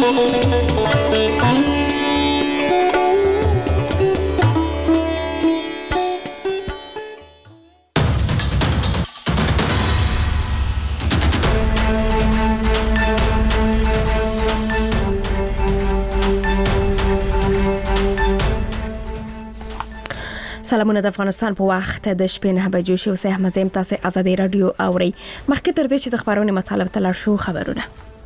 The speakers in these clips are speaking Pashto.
سلامونه د افغانستان په وخت د شپې 9 بجو شو سه احمد زم تاسو ازادي رادیو اوري مخکې تر دې چې د خبرونو مطالب تلل شو خبرونه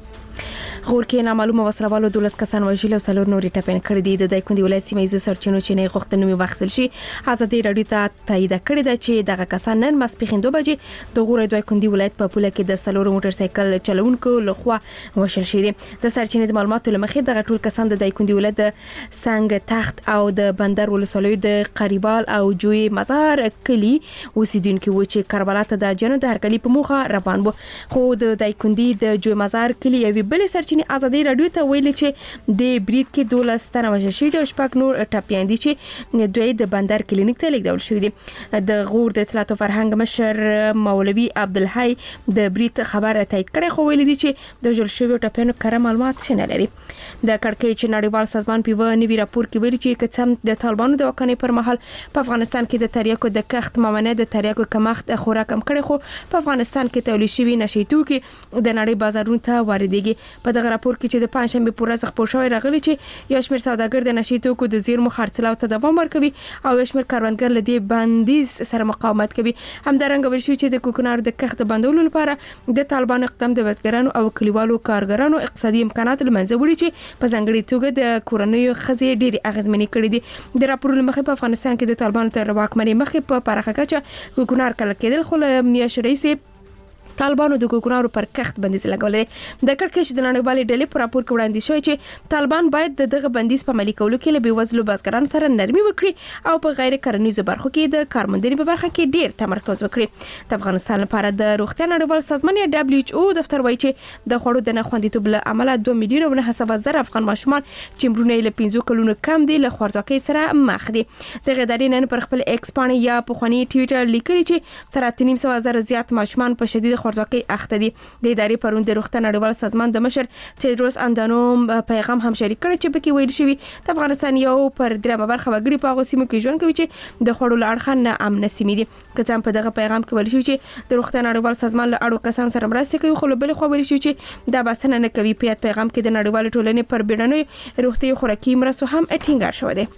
غور کې نامعلومه وسروالو 12 کسان وژل او څلور نورې ټپین کړې دي د دایکندي ولایت سیمه سرچینو چې نه غوښتنې وبخښل شي ازادي رادیو ته تایید کړی ده چې دغه کسان نن ماسپخین 2 بجې د غور دایکندي ولایت په پوله کې د څلور موټر سایکل چلونکو لخوا وژل شوی دي د سرچینې د معلوماتو لمخې دغه ټول کسان د دایکندي ولایت د څنګه تخت او د بندر ولسوالۍ د قریبال او جوی مزار کلی اوسیدونکو و چې کربلا ته د جنو د هرکلی په موخه روان وو خو د دایکندي د جوی مزار کلی یو بل سرچینې ازادي رادیو ته ویل چې د بریټ کې 12 تنه وژل شوي او شپږ نور ټپیان دي چې دوی د بندر کلینیک ته لیږدول شوي دي د غور د اطلاعات او فرهنګ مشر مولوي عبدالحی د بریټ خبره تایید کړې خو ویل دي چې د وژل شوي ټپیانو کره معلومات نه لري د کړکۍ چې نړیوال سازمان په نوي راپور کې ویلي چې کڅم د طالبانو د واکمنۍ پر مهال په افغانستان کې د تریاکو د کښت ممنه د تریاکو کمښت خورا کم کړي خو په افغانستان کې تولید شوي نشي توکي د نړۍ بازارونو ته واردېږي په دغه راپور کې چې د پنځشنبه پر ورځ خبر شوی راغلی چې یو شمېر سوداګر د نشي توکو د زیرمو خرڅلاو ته دوام ورکوي او یو شمېر کاروانګر له دې بندیز سره مقاومت کوي همدارنګه ویل شوی چې د کوکنارو د کښت بندولو لپاره د طالبانو اقدام د وزګرانو او کلیوالو کارګرانو اقتصادي امکانات له منځه وړي چې په ځانګړي توګه د کورنیو خزې ډېری اغیزمنې کړې دي د راپور لمخې په افغانستان کې د طالبانو تر واکمنۍ مخې په پراخه کچه کوکنار کله کېدل خو له میاشتې راهیسې طالبانو د کوکنارو پر کښت بندیز لګولې د کړکېچ د نړیوالې ډلې په راپور کې وړاندې شوی چې طالبان باید دغه بندیز په عملي کولو کې له بېوزلو بزګرانو سره نرمي وکړي او په غیر کرنیزو برخو کې د کارموندنې په برخه کې ډېر تمرکز وکړي د افغانستان لپاره د روغتیا نړیوال سازمان یا WHO دفتر وایي چې د خوړو د نه خوندیتوب له امله 2 میلیون او 900,000 افغان ماشومان چې عمرونه له 15 کلونو کم دي له خوارځواکۍ سره مخ دي د ادارې نن پر خپل ایکس پاڼه یا په خواني ټوئیټر لیکلي چې تر 300,000 زیات ماشومان په شدید خوارځواکۍ اخته دي د ادارې پرون د روغتیا نړیوال سازمان د مشر تیدروس اندانوم پیغام هم شریک کړی چې پکې ویل شوی د افغانستان یو پر درېمه برخه وګړي په هغه سیمو کې ژوند کوي چې د خوړو لړخه نه امن سیمې دي که څه هم په دغه پیغام کې ویل شوی چې د روغتیا نړیوال سازمان له اړو کسانو سره مرسته کوي خو بل خو ویل شوی چې دا بسنه نه کوي په پیغام کې د نړیوال ټولنې پر بیړنۍ روغتي خوراکي مرستو هم ټینګار شوی دی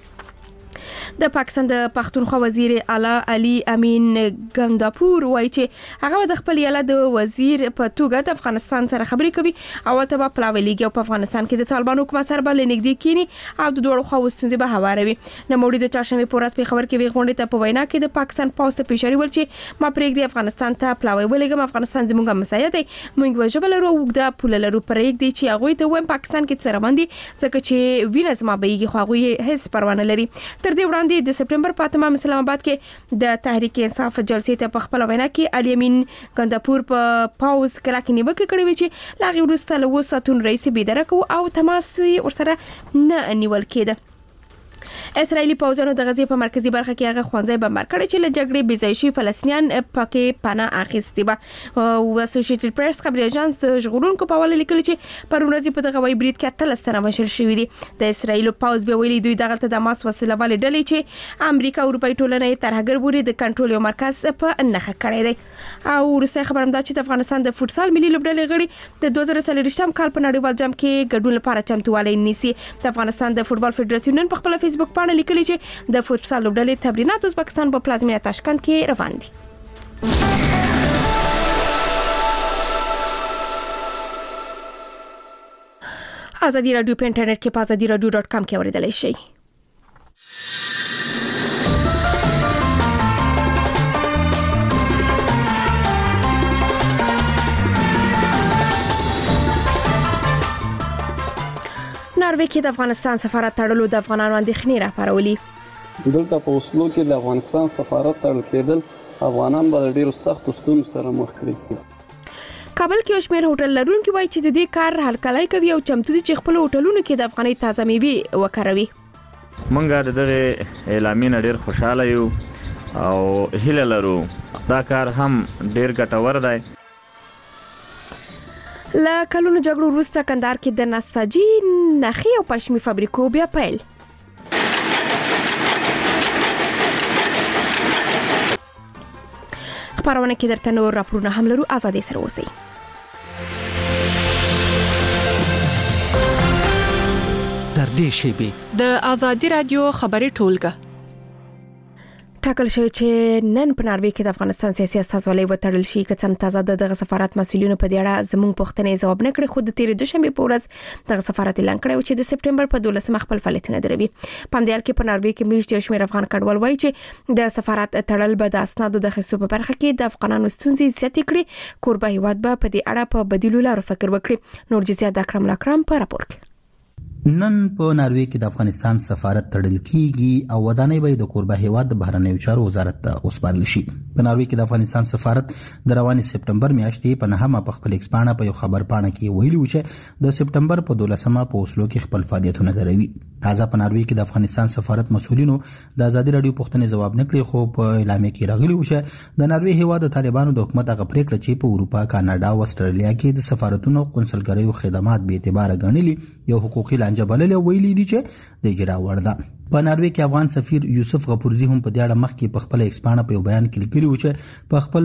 د پاکستان د پښتونخوا وزیر اعلی علي امین ګنداپور وایي چې هغه د خپل ایالت د وزیر په توګه د افغانستان سره خبرې کوي او ته په پلاویږي او په افغانستان کې د طالبانو حکومت سره بل نږدې کینی او د دوه خو ستونزې به هواروي نو موږ د چاشمې پورس په خبر کې وی غونډه ته په وینا کې د پاکستان پاوست پیشری ول چې ما پرېږدي افغانستان ته پلاوي ولګم افغانستان زموږه مسایه دی موږ وجبل ورو د پوله لرو پرېږدي چې هغه ته ویم پاکستان کې سره باندې ځکه چې وینز ما بهيږي خو هغه هیڅ پروا نه لري تر دې وړاندې د سپټمبر په اتمه اسلام آباد کې د تحریک انصاف جلسې ته په خپل وینا کې علي امین ګنداپور په پاوز کله کې نیوکه کړې و چې لاغي ورسته له وساتون رئیس بيدرک او تماس ورسره نه نیول کېده اسرائیلي پوځونو د غزې په مرکزی برخه کې هغه خوانځي بمبار کړی چې له جګړې بې ځای شوي فلسطینیان پکې پناه اخیستي و او اسوسییټډ پریس خبري اژانس د ژغورونکو په حواله لیکلي چې پر ورځ په دغه وای بریټ کې 13 تنه وژل شوي دي د اسرائیل پوځ به ویلي دوی دغه د ماس وسله والي ډلې چې امریکا او اروپای ټولنې ترهګر بوري د کنټرول یو مرکز په نخښه کړی دی او ورسته خبرم دا چې د افغانستان د فوتسال ملي لوبډلې غړي د 2023 کال په نړیوال جام کې ګډون لپاره چمتووالی نیسي د افغانستان د فوتبال فدراسیون په خپل فیسبوک باندې لیکلي چې د فوتسال لوبډلې تمرینات ازبکستان په پلازمینه تاشکند کې روان دي ازادي رادیو په انټرنیټ کې په azadiradio.com کې اوریدلای شئ ناروې کې د افغانستان سفارت تړلو د افغانانو اندېښنې راپارولې دلته په اوسلو کې د افغانستان سفارت تړل کېدل افغانان به ډېرو سختو ستونزو سره مخ کړي کابل کې شمیر هوټل لرونکي وایي چې د دې کار هرکلی کوي او چمتو دي چې خپل هوټلونو کې د افغاني تازه میوې وکاروي مونږ د دغه اعلامین ډېر خوشاله یو او هیله لرو دا کار هم ډېر ګټور دی له کلونو جګړو وروسته کندهار کې د نساجي نخي او پشمي فابریکو بیا پیل. خبرونه کې درته نور راپورونه هم لرو، آزادۍ سره اوسئ. تر دې شیبې د آزادۍ رادیو خبري ټولګه ټاکل شوی چې نن په ناروې کې د افغانستان سیاسي استازولۍ وتړل شي. که څه هم تازه دغه سفارت مسؤلینو په دې اړه زموږ پوښتنې ځواب نه کړې، خو د تېرې دوشنبې په ورځ دغه سفارت اعلان کړی چې د سپټمبر په 12 خپل فعالیتونه دروي. په همدې حال کې په ناروې کې میشت یو شمېر افغان کډوال وایي چې د سفارت تړل به د اسنادو د اخیستو په برخه کې د افغانانو ستونزې زیاتې کړي. کوربه هیواد به په دې اړه په بدیلو لارو فکر وکړي. نور جزئیات د اکرم الاکرم په راپور کې. نن په ناروې کې د افغانستان سفارت تړل کیږي او ودانۍ به د کوربه هیواد د بهرنیو چارو وزارت ته وسپارل شي. په ناروې کې د افغانستان سفارت د رواني سپټمبر میاشتې په نهمه په خپل ایکسپانه په یو خبر پاڼه کې ویلي و چې د سپټمبر په 12مه په اوسلو کې خپل فعالیتونه دروي. تازه په ناروې کې د افغانستان سفارت مسؤلینو د آزادۍ رادیو پوښتنې ځواب نه کړی، خو په اعلامیه کې راغلی و چې د ناروې هیواد د طالبانو د حکومت هغه پریکړه چې په اروپا، کاناډا او استرالیا کې د سفارتونو او قونسلګریو خدمات به اعتبار غنلي یو حقوقي لانجه بللې ویلي دي چې د اجرا وړ ده. په ناروې کې افغان سفیر یوسف غفورزی هم په دې اړه مخکې په خپل ایکسپانه په بیان کې لیکلی و چې په خپل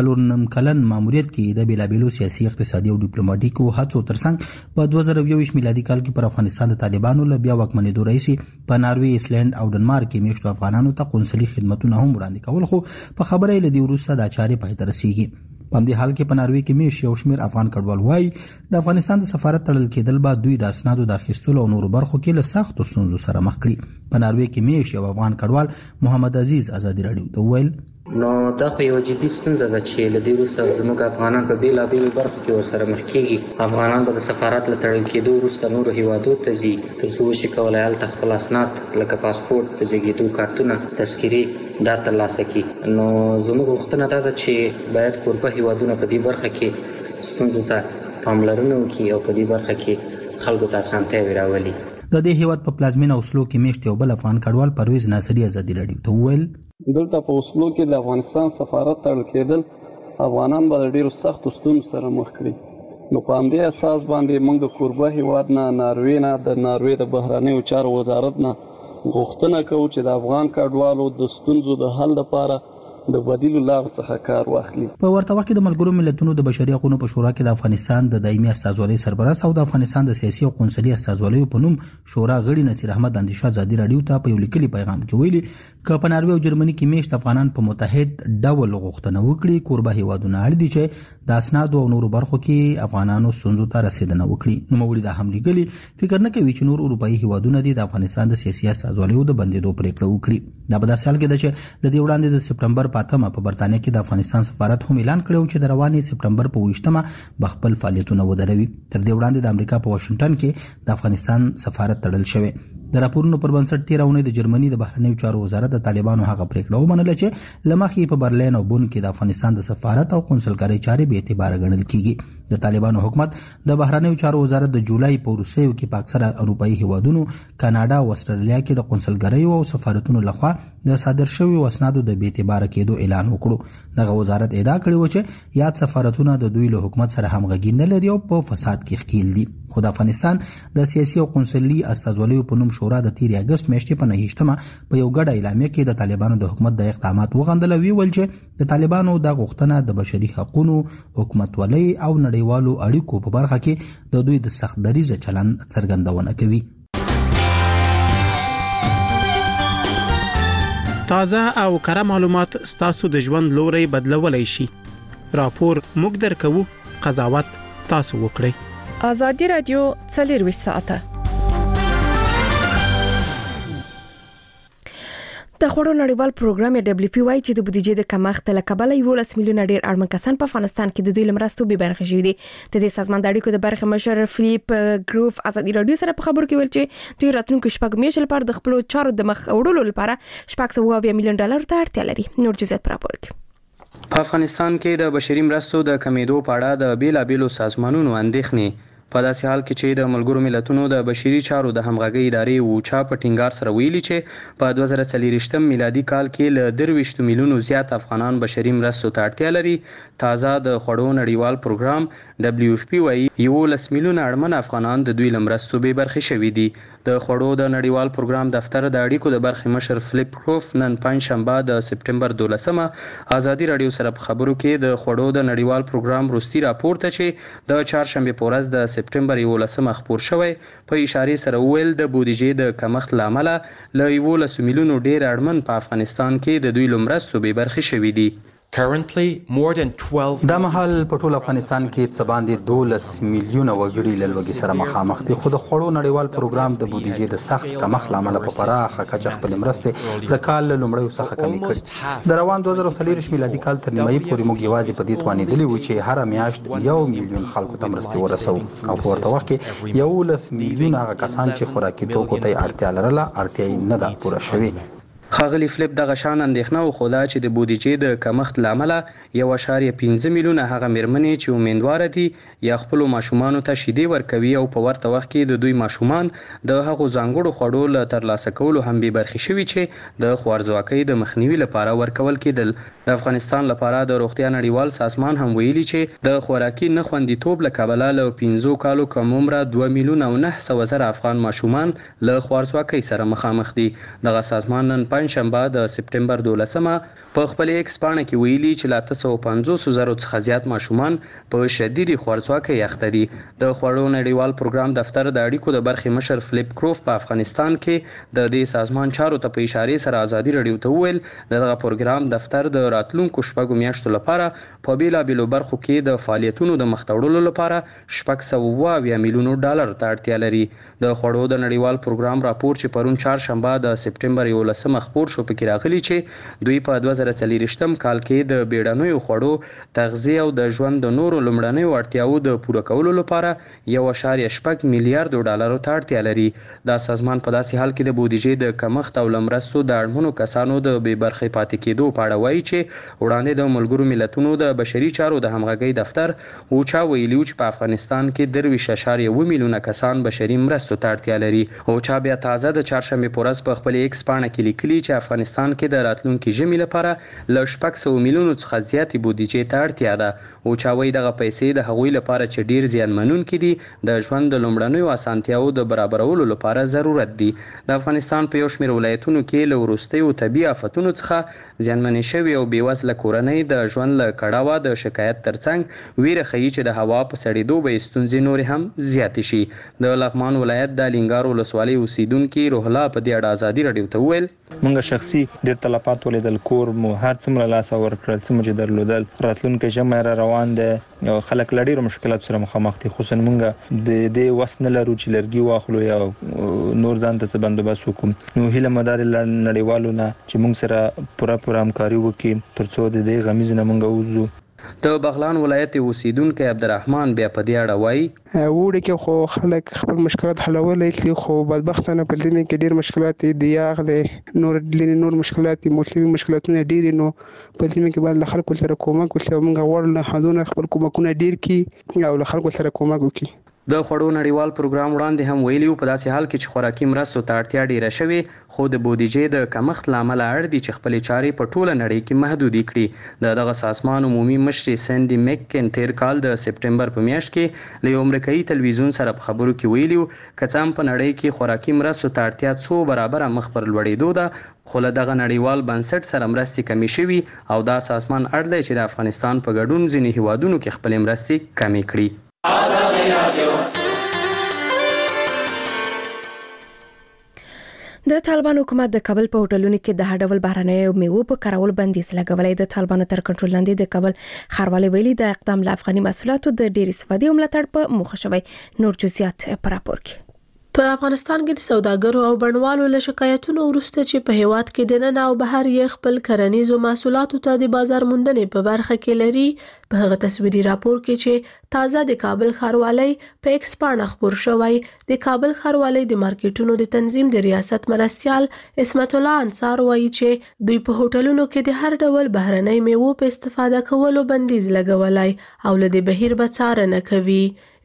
4 کلن ماموریت کې د بیلابېلو سیاسي، اقتصادي او ډیپلوماټیکو هڅو ترڅنګ په 2021 میلادي کال کې پر افغانستان د طالبانو له بیا واکمنېدو راځي په ناروې، ایسلند او ډنمارک کې میشتو افغانانو ته قونسلي خدماتونه هم وړاندې کول، خو په خبره یې لدی وروسته د چارې پای ته رسیږي. په دې حال کې په ناروې کې میش یو شمېر افغان کډوال وایي د افغانستان د سفارت تړل کېدل به دوی د اسنادو د اخیستلو او نورو برخو کې له سختو ستونزو سره مخ کړي. په ناروې کې میش یو افغان کډوال محمد عزیز آزادۍ رادیو ته وویل نو دا خو یو جدي ستونزه ده چې له دې وروسته زموږ افغانان په بیلابېلو برخو کې ورسره مخ کېږي. افغانان به د سفارت له تړل کېدو وروسته نورو هیوادو ته ځي تر څو وشي کولی هلته خپل اسناد لکه پاسپورټ، د زیږېدو کارتونه، تذکرې دا ترلاسه کړي. نو زموږ غوښتنه دا ده چې باید کوربه هیوادونه په دې برخه کې ستونزو ته پاملرنه وکړي او په دې برخه کې خلکو ته اسانتیاوې راولي. د دې هیواد په پلازمینه اوسلو کې میشت یو بل افغان کډوال پرویز ناصری آزادۍ رادیو ته وویل دلته په اوسلو کې د افغانستان سفارت تړل کېدل افغانان به د ډیرو سختو ستونزو سره مخ کړي. نو په همدې اساس باندې موږ د کوربه هیواد نه ناروې نه د ناروې د بهرنیو چارو وزارت نه غوښتنه کوو چې د افغان کډوالو د ستونزو د حل لپاره د بدیلو لارو څخه کار واخلي. په ورته وخت کې د ملګرو ملتونو د بشري حقوقو په شورا کې د افغانستان د دایمي استازولۍ سرپرست او د افغانستان د سیاسي او قونسلي استازولیو په نوم شورا غړي نصیر احمد اندیشه آزادۍ رادیو ته په یو لیکلي پیغام کې ویلي چې په ناروې او جرمني کې میشت افغانان په متحد ډول غوښتنه وکړي کوربه هیوادونه اړ دي چې د اسنادو او نورو برخو کې افغانانو ستونزو ته رسیدنه وکړي. نو موږ د هم لیکلي فکر نه کوي چې نور اروپאי هیوادونه د افغانستان د سیاسي استازولیو د بندیدو پریکړه وکړي. دا په داسې حال کې ده چې د دې وړاندې د سپټمبر 8مه په برتانیې کې د افغانستان سفارت هم اعلان کړو چې د رواني سپټمبر په 20مه بخپل فعالیتونه ودروي. تر دې وړاندې د امریکا په واشنگټن کې د افغانستان سفارت تړل شوی. د راپورونو پر بنسټ 13 اونۍ د جرمني د بهرنیو چارو وزارت د طالبانو هغه پریکړه ومنله چې لمخې په برلین او بون کې د افغانستان د سفارت او قونسلګرۍ چارې به اعتبار غنل کیږي. د طالبانو حکومت د بهرنیو چارو وزارت د جولای په وروستیو کې په اکثره اروپאי هیوادونو، کاناډا او استرالیا کې د قونسلګریو او سفارتونو لخوا د صادر شویو اسنادو د بې اعتبار کېدو اعلان وکړو. دغه وزارت ادعا کړې و چې یاد سفارتونه د دوی له حکومت سره همغږي نه لري او په فساد کې ښکیل دي. خو د افغانستان د سیاسي او قونسلي استازولیو په نوم شورا د 13 اگست میاشتې په 9مه په یو ګډه اعلامیه کې د طالبانو د حکومت د اقدامات وغندل او ویل چې د طالبانو د غوښتنه د بشري حقوقو، حکومتولۍ او نړیوالو اړیکو په برخه کې د دوی د سخت دریځ چلند څرګندونه کوي. تازه او کره معلومات ستاسو د ژوند لوري بدلولای شي. راپور موږ درکو، قضاوت تاسو وکړئ. آزادۍ رادیو 24 ساعته د خوړو نړیوال پروګرام WFP وايي چې د بودیجې د کمښت له کبله 11 میلیونه ډیر اړمن کسان په افغانستان کې د دوی لمرستو به برخه شوي دي. د دې سازمان د اړیکو د برخه مشر فلیپ ګروف آزادۍ رادیو سره په خبرو کې ویل چې دوی راتلونکو شپږ میاشتو لپاره د خپل چارو د مخ وړلو لپاره $700 میلیون ته اړتیا لري. نور جزئیات پر راپور کې. په افغانستان کې د بشري مرستو د کمیدو په اړه د بیلابېلو سازمانونو اندېښنې په داسې حال کې چې د ملګرو ملتونو د بشري چارو د همغږۍ ادارې اوچا په ټینګار سره ویلي چې په 2024 میلادي کال کې له 23 میلیونو زیات افغانان بشري مرستو ته اړتیا لري. تازه د خوړو نړیوال پروګرام WFP وايي 11 میلیونه اړمن افغانان د دوی له مرستو بې برخې شوي دي. د خوړو د نړیوال پروګرام دفتر د اړیکو د برخې مشر فلیپ کروف نن پنځشنبه د سپټمبر 12مه ازادي رادیو سره په خبرو کې د خوړو د نړیوال پروګرام وروستي راپور ته چې د چهارشنبه په ورځ د سپټمبر 11مه خپور شوی په اشاره سره ویل د بودیجې د کمښت لامل له 11 میلیونو ډیر اړمن په افغانستان کې د دوی لمرستو به برخې شوي دي. Currently, more than 12 دا مهال په ټول افغانستان کې څه باندې 12 میلیونه وګړي له لوږې سره مخامخ دي، خو د خوړو نړیوال پروګرام د بودیجې د سخت کمښت لامل په پراخه کچه خپل مرستې د کال له لومړیو څخه کمې کړې. د روان 2023 میلادي کال تر نیمایي پورې موږ یوازې په دې توانېدلي وو چې هر میاشت 1 میلیون خلکو ته مرستې ورسوو او په ورته وخت کې 11 میلیون هغه کسان چې خوراکي توکو ته اړتیا لرله اړتیا یې نه ده پوره شوې. ښاغلي فلیپ دغه شان اندېښنه وښوده چې د بودیجې د کمښت له امله 1.5 میلیونه هغه مېرمنې چې امیندواره دي یا خپلو ماشومانو ته شیدې ورکوي او په ورته وخت کې د دوی ماشومان د هغو ځانګړو خوړو له ترلاسه کولو هم بې برخې شوي چې د خوارځواکۍ د مخنیوي لپاره ورکول کېدل. د افغانستان لپاره د روغتیا نړیوال سازمان هم ویلي چې د خوراکي نه خوندیتوب له کبله له 15 کالو کم عمره 2 میلیونه او 900 زره افغان ماشومان له خوارځواکۍ سره مخامخ دي. دغه سازمان نن پنځشنبه د سپټمبر 12مه په خپل ایکس پاڼه کې ویلي چې لا 850 زره څخه زیات ماشومان په شدیدي خوارځواکۍ اخته دي. د خوړو نړیوال پروګرام دفتر د اړیکو د برخې مشر فلیپ کروف په افغانستان کې د دې سازمان چارو ته په اشاره سره ازادي رادیو ته وویل دغه پروګرام دفتر د راتلونکو شپږو میاشتو لپاره په بیلابیلو برخو کې د فعالیتونو د مخ ته وړلو لپاره 620 میلیونو ډالر ته اړتیا لري. د خوړو د نړیوال پروګرام راپور چې پرون چهارشنبه د سپټمبر 11مه خپور شو پکې راغلي چې دوی په 2024 کال کې د بیړنیو خوړو تغذیه او د ژوند د نورو لومړنیو اړتیاو د پوره کولو لپاره 1.8 میلیارډ ډالرو ته اړتیا لري. دا سازمان په داسې حال کې د بودیجې د کمښت او لمرستو د اړمنو کسانو د بې برخې پاتې کېدو په اړه وایي چې وړاندې د ملګرو ملتونو د بشري چارو د همغږۍ دفتر اوچا ویلي چې په افغانستان کې 23.1 میلیونه کسان بشري مرستو ته اړتیا لري. اوچا بیا تازه د چهارشنبه په ورځ په خپل ایکس پاڼه کې لیکلي چې افغانستان کې د راتلونکي ژمي لپاره له 600 میلیونو څخه زیاتې بودیجې ته اړتیا ده. اوچا وایي دغه پیسې د هغوی لپاره چې ډیر زیانمنونکي دي د ژوند د لومړنیو اسانتیاوو د برابرولو لپاره ضرورت دي. د افغانستان په یو شمېر ولایتونو کې له وروستیو طبیعي آفتونو څخه زیانمنې شوي او بېوزله کورنۍ د ژوند له کړاوه د شکایت ترڅنګ ویره ښیي چې د هوا په سړېدو به ستونزې نورې هم زیاتې شي. د لغمان ولایت د لینګار ولسوالۍ اوسیدونکي روح الله په دې اړه ازادي رادیو ته وویل مونږ شخصي ډېر تلفات ولیدل، کور مو هر څومره لاسه ورکړل څه مو چې درلودل. راتلونکی ژمی را روان دی او خلک له ډېرو مشکلاتو سره مخامخ دي، خصوصا مونږ د دې وس نه لرو چې لرګي واخلو یا نور ځان ته څه بندوبست وکړو. نو هیله مو دا د نړیوالو نه چې مونږ سره پوره همکاري وکړي تر څو د دې غمیز نه مونږ ووځو. د بغلان ولایت اوسیدونکی عبدالرحمن بیا په دې اړه وایي وړي کې خو خلک خپل مشکلات حلولی شي، خو بدبختانه په دې کې ډېر مشکلات دي، یاغ دی، نور مشکلات دي، موسمي مشکلاتونه ډېر نو په دې کې باید له خلکو سره کومک وشي. موږ غواړو له حدونه خپل کومکونه ډېر کړي او له خلکو سره کومک وکړي. د خوړو نړیوال پروګرام وړاندې هم ویلي په داسې حال کې چې خوراکي مرستو ته اړتیا ډیره شوې خو د بودیجې د کمښت له امله اړ دي چې خپلې چارې په ټوله نړۍ کې محدودې کړي. د دغه سازمان عمومي مشرې سینډي میککن تیر کال د سپټمبر په میاشت کې له یو امریکایي تلویزیون سره په خبرو کې ویلي که څه هم په نړۍ کې خوراکي مرستو ته اړتیا څو برابره مخ پر لوړېدو ده خو له دغه نړیوال بنسټ سره مرستې کمې شوي او دا سازمان اړ دی چې د افغانستان په ګډون ځینې هیوادونو کې خپلې مرستې کمې کړي. د طالبان حکومت د کابل په هوټلونو کې د هر ډول بهرنیو میوو په کارول بندیز لګولای. د طالبانو تر کنټرول لاندې د کابل ښاروالۍ ویلي د اقدام له افغاني محصولاتو د ډېر استفادې او ملاتړ په موخه شوی. نور جزئیات په راپور کې. په افغانستان کې د سوداګرو او بڼوالو له شکایتونو وروسته چې په هیواد کې د نن او بهر یې خپل کرنیزو محصولاتو ته د بازار موندنې په برخه کې لري، په هغه تصویري راپور کې چې تازه د کابل ښاروالۍ په ایکس پاڼه خپور شوی، د کابل ښاروالۍ د مارکیټونو د تنظیم د ریاست مرستیال اسمت الله انصار وایي چې دوی په هوټلونو کې د هر ډول بهرنۍ میوو په استفاده کولو بندیز لګولای او له دې بهیر به څارنه کوي.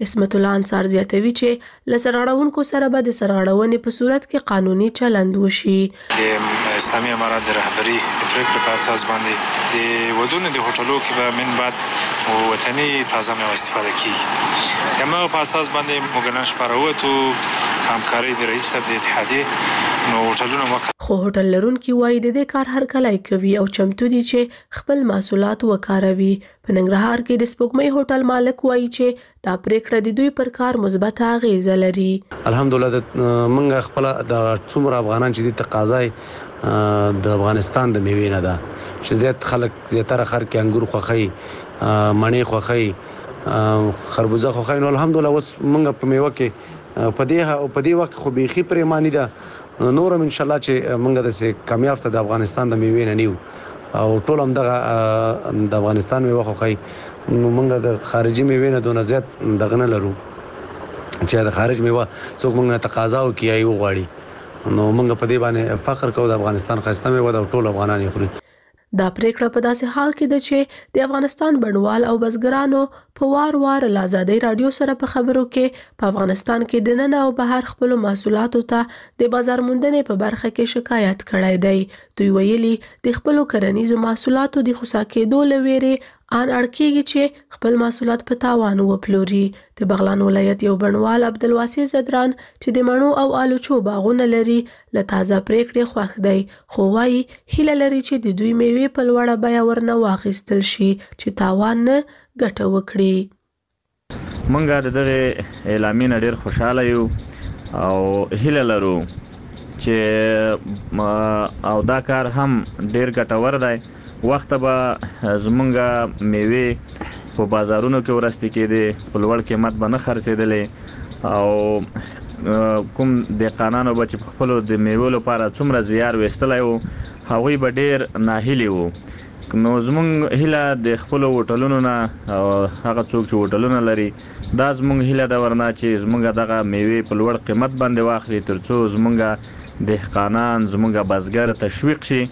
اسمت الله انصار زیاتوي چې لسرغړونکو سره به د سرغړونې په صورت کې قانوني چلند وشي. د اسلامي امارات د رهبری پریکړې په اساس باندې د ودونو د هوټلو کې به من بعد وطني تازه میوه استفاده کیږي. دغه په اساس باندې موږ نن شپه راووتو همکاري د رئیس صاحب د اتحادیې نو هوټلونه خو هوټل لرونکي وایي د دې کار هر کله کوي او چمتو دي چې خپل محصولات وکاروي. په ننګرهار کې د سپوږمۍ هوټل مالک وایي چې دا پریکړه د دوی پر کار مثبت اغیزه لري. الحمدلله موږ خپل د څومره افغانان چې د تقاضای د افغانستان د میوې نه ده چې زیات خلک زیاتره خر کې انګور خوخي مڼې خوخي خربوزه خوخي نو الحمدلله اوس موږ په میوه کې په دې وخت خو بيخي پریمانی ده نورم ان شاء الله چې موږ د سه کامیاب ته د افغانستان د میوې نه نیو او ټول هم د افغانستان میوه خوخي نو موږ د خارجي میوې نه دونه زیات دغه نه لرو چې د خارج میوه څوک موږ نه تقاضا وکي ایو غواړي نو موږ په دې باندې فخر کوو د افغانستان خاصه میوه د ټول افغانان خوري. دا پریکړه په داسې حال کې ده چې د افغانستان بڼوال او بزګرانو په وار له آزادۍ رادیو سره په خبرو کې په افغانستان کې د نن او بهر خپل محصولاتو ته د بازار موندنې په برخه کې شکایت کړی دی. دوی ویلي د خپل کرنیزو محصولاتو د خصا کېدو لويري ان اړکیږي چې خپل محصولات په تاوان وپلوري. د بغلان ولایت یو بڼوال عبدالواسع زدران چې د مڼو او آلوچو باغونه لري له تازه پریکړې خوښ دی خو وايي هیله لري چې د دوی میوې په لوړه بیه ورنه واخیستل شي چې تاوان نه ګټه وکړي. مونږ د دغه اعلامیې نه ډېر خوشاله یو او هیله لرو چې او دا کار هم ډېر ګټور دی. وخت به زمونږ میوې په بازارونو کې ورسته کېدې په لوړ قیمت به نه خرڅېدلې او کوم دهقانانو به چې په خپلو د میوو لپاره څومره زیار ویستلی وو هغوی به ډېر ناهیلي وو. نو زمونږ هیله د خپلو هوټلونو نه هغه څوک چې هوټلونه لري دا زمونږ هیله ده ورنه چې زمونږ دغه میوې په لوړ قیمت باندې واخلي تر څو زمونږ دهقانان زمونږ بزګر تشویق شي.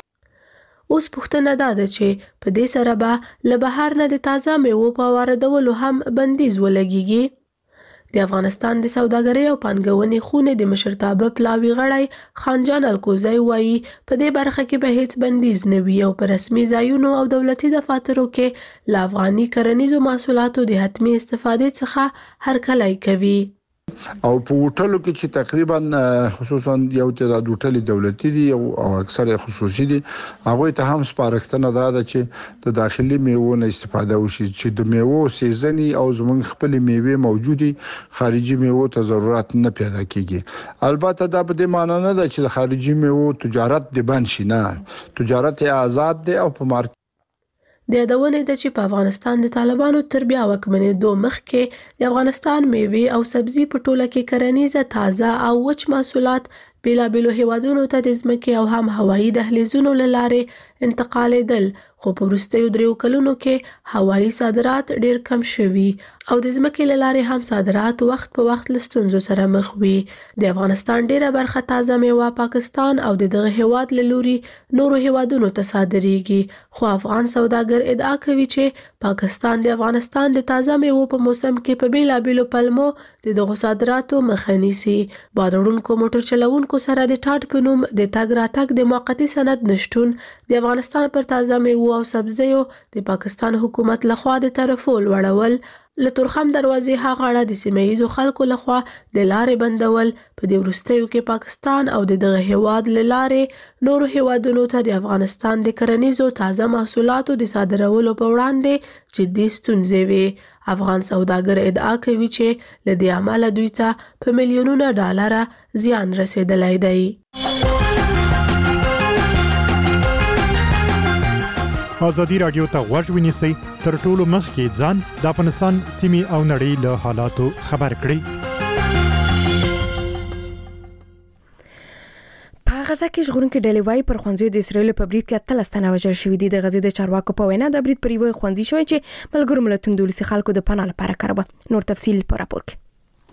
اوس پوښتنه ده چې په دې سره به له بهر نه د تازه میوو په واردولو هم بندیز ولګیږي. د افغانستان د سوداګرۍ او پانګونې خونې د مشرتابه پلاوي غړی خانجان الکوزی وایي په دې برخه کې به هیڅ بندیز نه وي او په رسمي ځایونو او دولتي دفاترو کې له افغاني کرنیزو محصولاتو د حتمي استفادې څخه هرکلی کوي. او په هوټلو کې چې تقریبا خصوصا یو تعداد هوټل دولتي دي او اکثر خصوصي دي هغه ته هم سپارښتنه ده چې د داخلي میوو نه استفاده وشي چې د میوو سیزنی او زمونږ خپل میوې موجودي خارجي میوو ته ضرورت نه پیدا کیږي. البته دا په دې معنی نه ده چې خارجي میوو تجارت دی بند شي نه تجارت آزاد دی او په مارکیټ د یادونې ده چې په افغانستان د طالبانو تر بیا واکمنېدو مخکې د افغانستان میوې او سبزي په ټوله کې کرنیزه تازه او وچ محصولات بیلابیلو هیوادونو ته د ځمکې او هم هوایي دهلیزونو له لارې انتقالېدل خو په وروستیو 3 کلونو کې هوایي صادرات ډېر کم شوي او د ځمکې له لارې هم صادرات وخت په وخت له ستونزو سره مخ وي. د افغانستان ډېره برخه تازه میوه پاکستان او دغه هیواد له لوري نورو هیوادونو ته صادریږي خو افغان سوداګر ادعا کوي چې پاکستان د افغانستان د تازه میوو په موسم کې په بیلابیلو پلمو دغه صادراتو مخه نیسي. بادرونکو موټر چلوونکو سره د ټاټ په نوم د تګ راتګ د موقتی سند نشټون د افغانستان پر تازه میوو او سبزیو د پاکستان حکومت لخوا د طرفو لوړول له تورخم دروازې هغه اړه د سیمه‌ییزو خلکو لخوا د لارې بندول په دې وروستیو کې پاکستان او دغه هیواد له لارې نورو هیوادونو ته د افغانستان د کرنیزو تازه محصولاتو د صادرولو په وړاندې جدي ستونزې وي. افغان سوداګر ادعا کوي چې له دې عمله دوی ته په میلیونونو ډالر زیان رسیدلی دی. ازادي رادیو ته غوږ ونیسئ تر ټولو مخکې ځان د افغانستان سیمې او نړۍ له حالاتو خبر کړئ. په غزا کې ژغورونکي ډلې وايي پر ښوونځیو د اسرایل په برید کې 13 تنه وژل شوي دي. د غزې د چارواکو په وینا د برید پر یوه ښوونځي شوی چې ملګرو ملتونو د ولسي خلکو د پناه لپاره کاروه. نور تفصیل په راپور کې.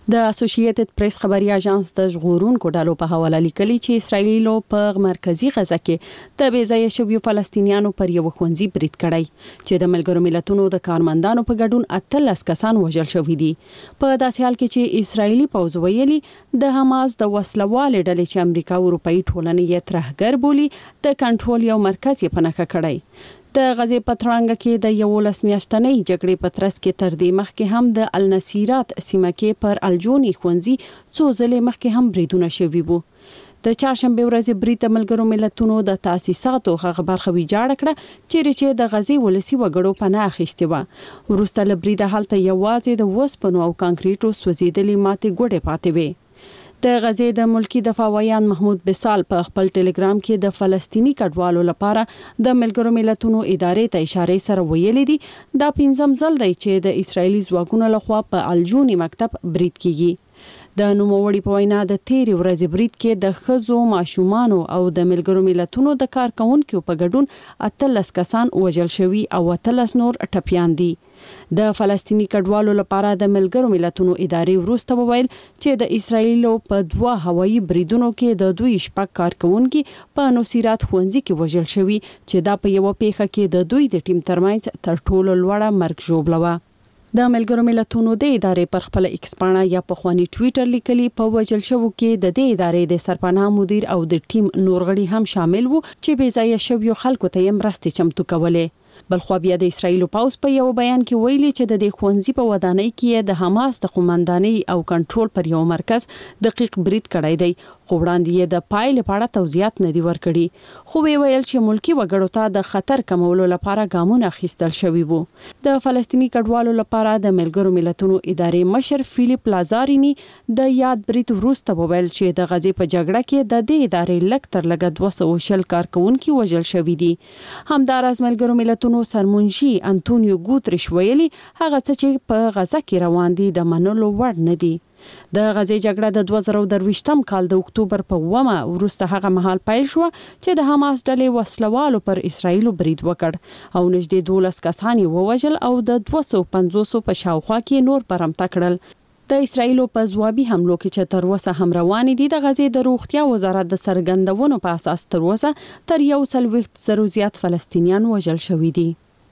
د اسوسییټډ پریس خبري اژانس د ژغورونکو ډلو په حواله لیکلي چې اسرایل په مرکزی غزه کې د بېځایه شویو فلسطینیانو پر یو ښوونځي برید کړی چې د ملګرو ملتونو د کارمندانو په ګډون 18 کسان وژل شوي دي. په داسې حال کې چې اسرایلی پوځ ویلي د حماس د وسلوال ډلې چې امریکا او اروپאי ټولنې یې ترهګر بولي د کنټرول یو مرکز یې پنهخه کړی. د غزې په ترانګ کې د 11 میاشتنۍ جګړې په ترڅ کې تر دې مخکې هم د النصیرات سیمه کې پر الجونی ښوونځي څو ځلې مخکې هم بریدونه شوي وو. د چهارشنبه ورځې برید د ملګرو ملتونو د تاسیساتو هغه برخه ویجاړ کړه چې د غزې ولسی وګړو پناه اخیستې و. وروسته له بریده هلته یوازې د وسپنو او کانکریټو سوځېدلې ماتې ګوډې پاتې وې. د غزې د ملکی دفاع ویان محمود بسال په خپل ټلګرام کې د فلسطینی کډوالو لپاره د ملګرو ملتونو ادارې ته اشاره سره ویلي دي دا 5م ځل دی چې د اسرایلی ځواکونو لخوا په الجونی مکتب برید کیږي. د نوموړي په وینا د تیرې ورځې برید کې د ښځو، ماشومانو او د ملګرو ملتونو د کارکونکو په ګډون 18 کسان وژل شوي او 18 نور ټپيان دي. د فلسطینی کډوالو لپاره د ملګرو ملتونو ادارې وروسته وویل چې د اسرایل په 2 هوایي بریدونو کې د دوی شپږ کارکونکو په نصیرات ښوونځي کې وژل شوي چې دا په یو پیښه کې د دوی د ټیم ترمنځ تر ټولو لوړه مرګ ژوبله وه. د ملګرو ملتونو د ادارې پر خپل ایکس پاڼه یا په خواني ټوئیټر لیکلي په وژل شوو کې د دې ادارې د سرپناه مدیر او د ټیم نور غړي هم شامل وو چې بې ځایه شویو خلکو ته یې مرستې چمتو کولې. بلخو بیا د اسرایل پوځ په یو بیان کې ویلي چې د دې ښوونځي په ودانۍ کې د حماس د قومندانۍ او کنټرول پر یو مرکز دقیق برید کړی دی خو وړاندې یې د پایلې په اړه توضیحات نه دي ورکړي. خو ویل چې ملکی وګړو ته د خطر کمولو لپاره ګامونه اخیستل شوي وو. د فلسطینی کډوالو لپاره د ملګرو ملتونو ادارې مشر فیلیپ لازارینی د یاد برید وروسته وویل چې د غزې په جګړه کې د دې ادارې لږ تر لږه 200 کارکونکو وژل شوي دي. همداراز ملګرو ملتونو سرمنشي انټونیو ګوتریش ویلي هغه څه چې په غزه کې روان دي د منلو وړ نه دي. د غزې جګړه د 2023م کال د اکتوبر په 1 وروسته هغه مهال پیل شو چې د حماس ډلې وسلوالو پر اسرایل برید وکړ او نږدې 12 کسان ووژل او د 250 په شاوخوا کې نور برمته کړل. د اسرایل په ځوابي حملو کې چې تر اوسه هم روان دي د غزې د روغتیا وزارت د سرګندونو په اساس تر اوسه تر 140 زیات فلسطینیان وژل شوي دي.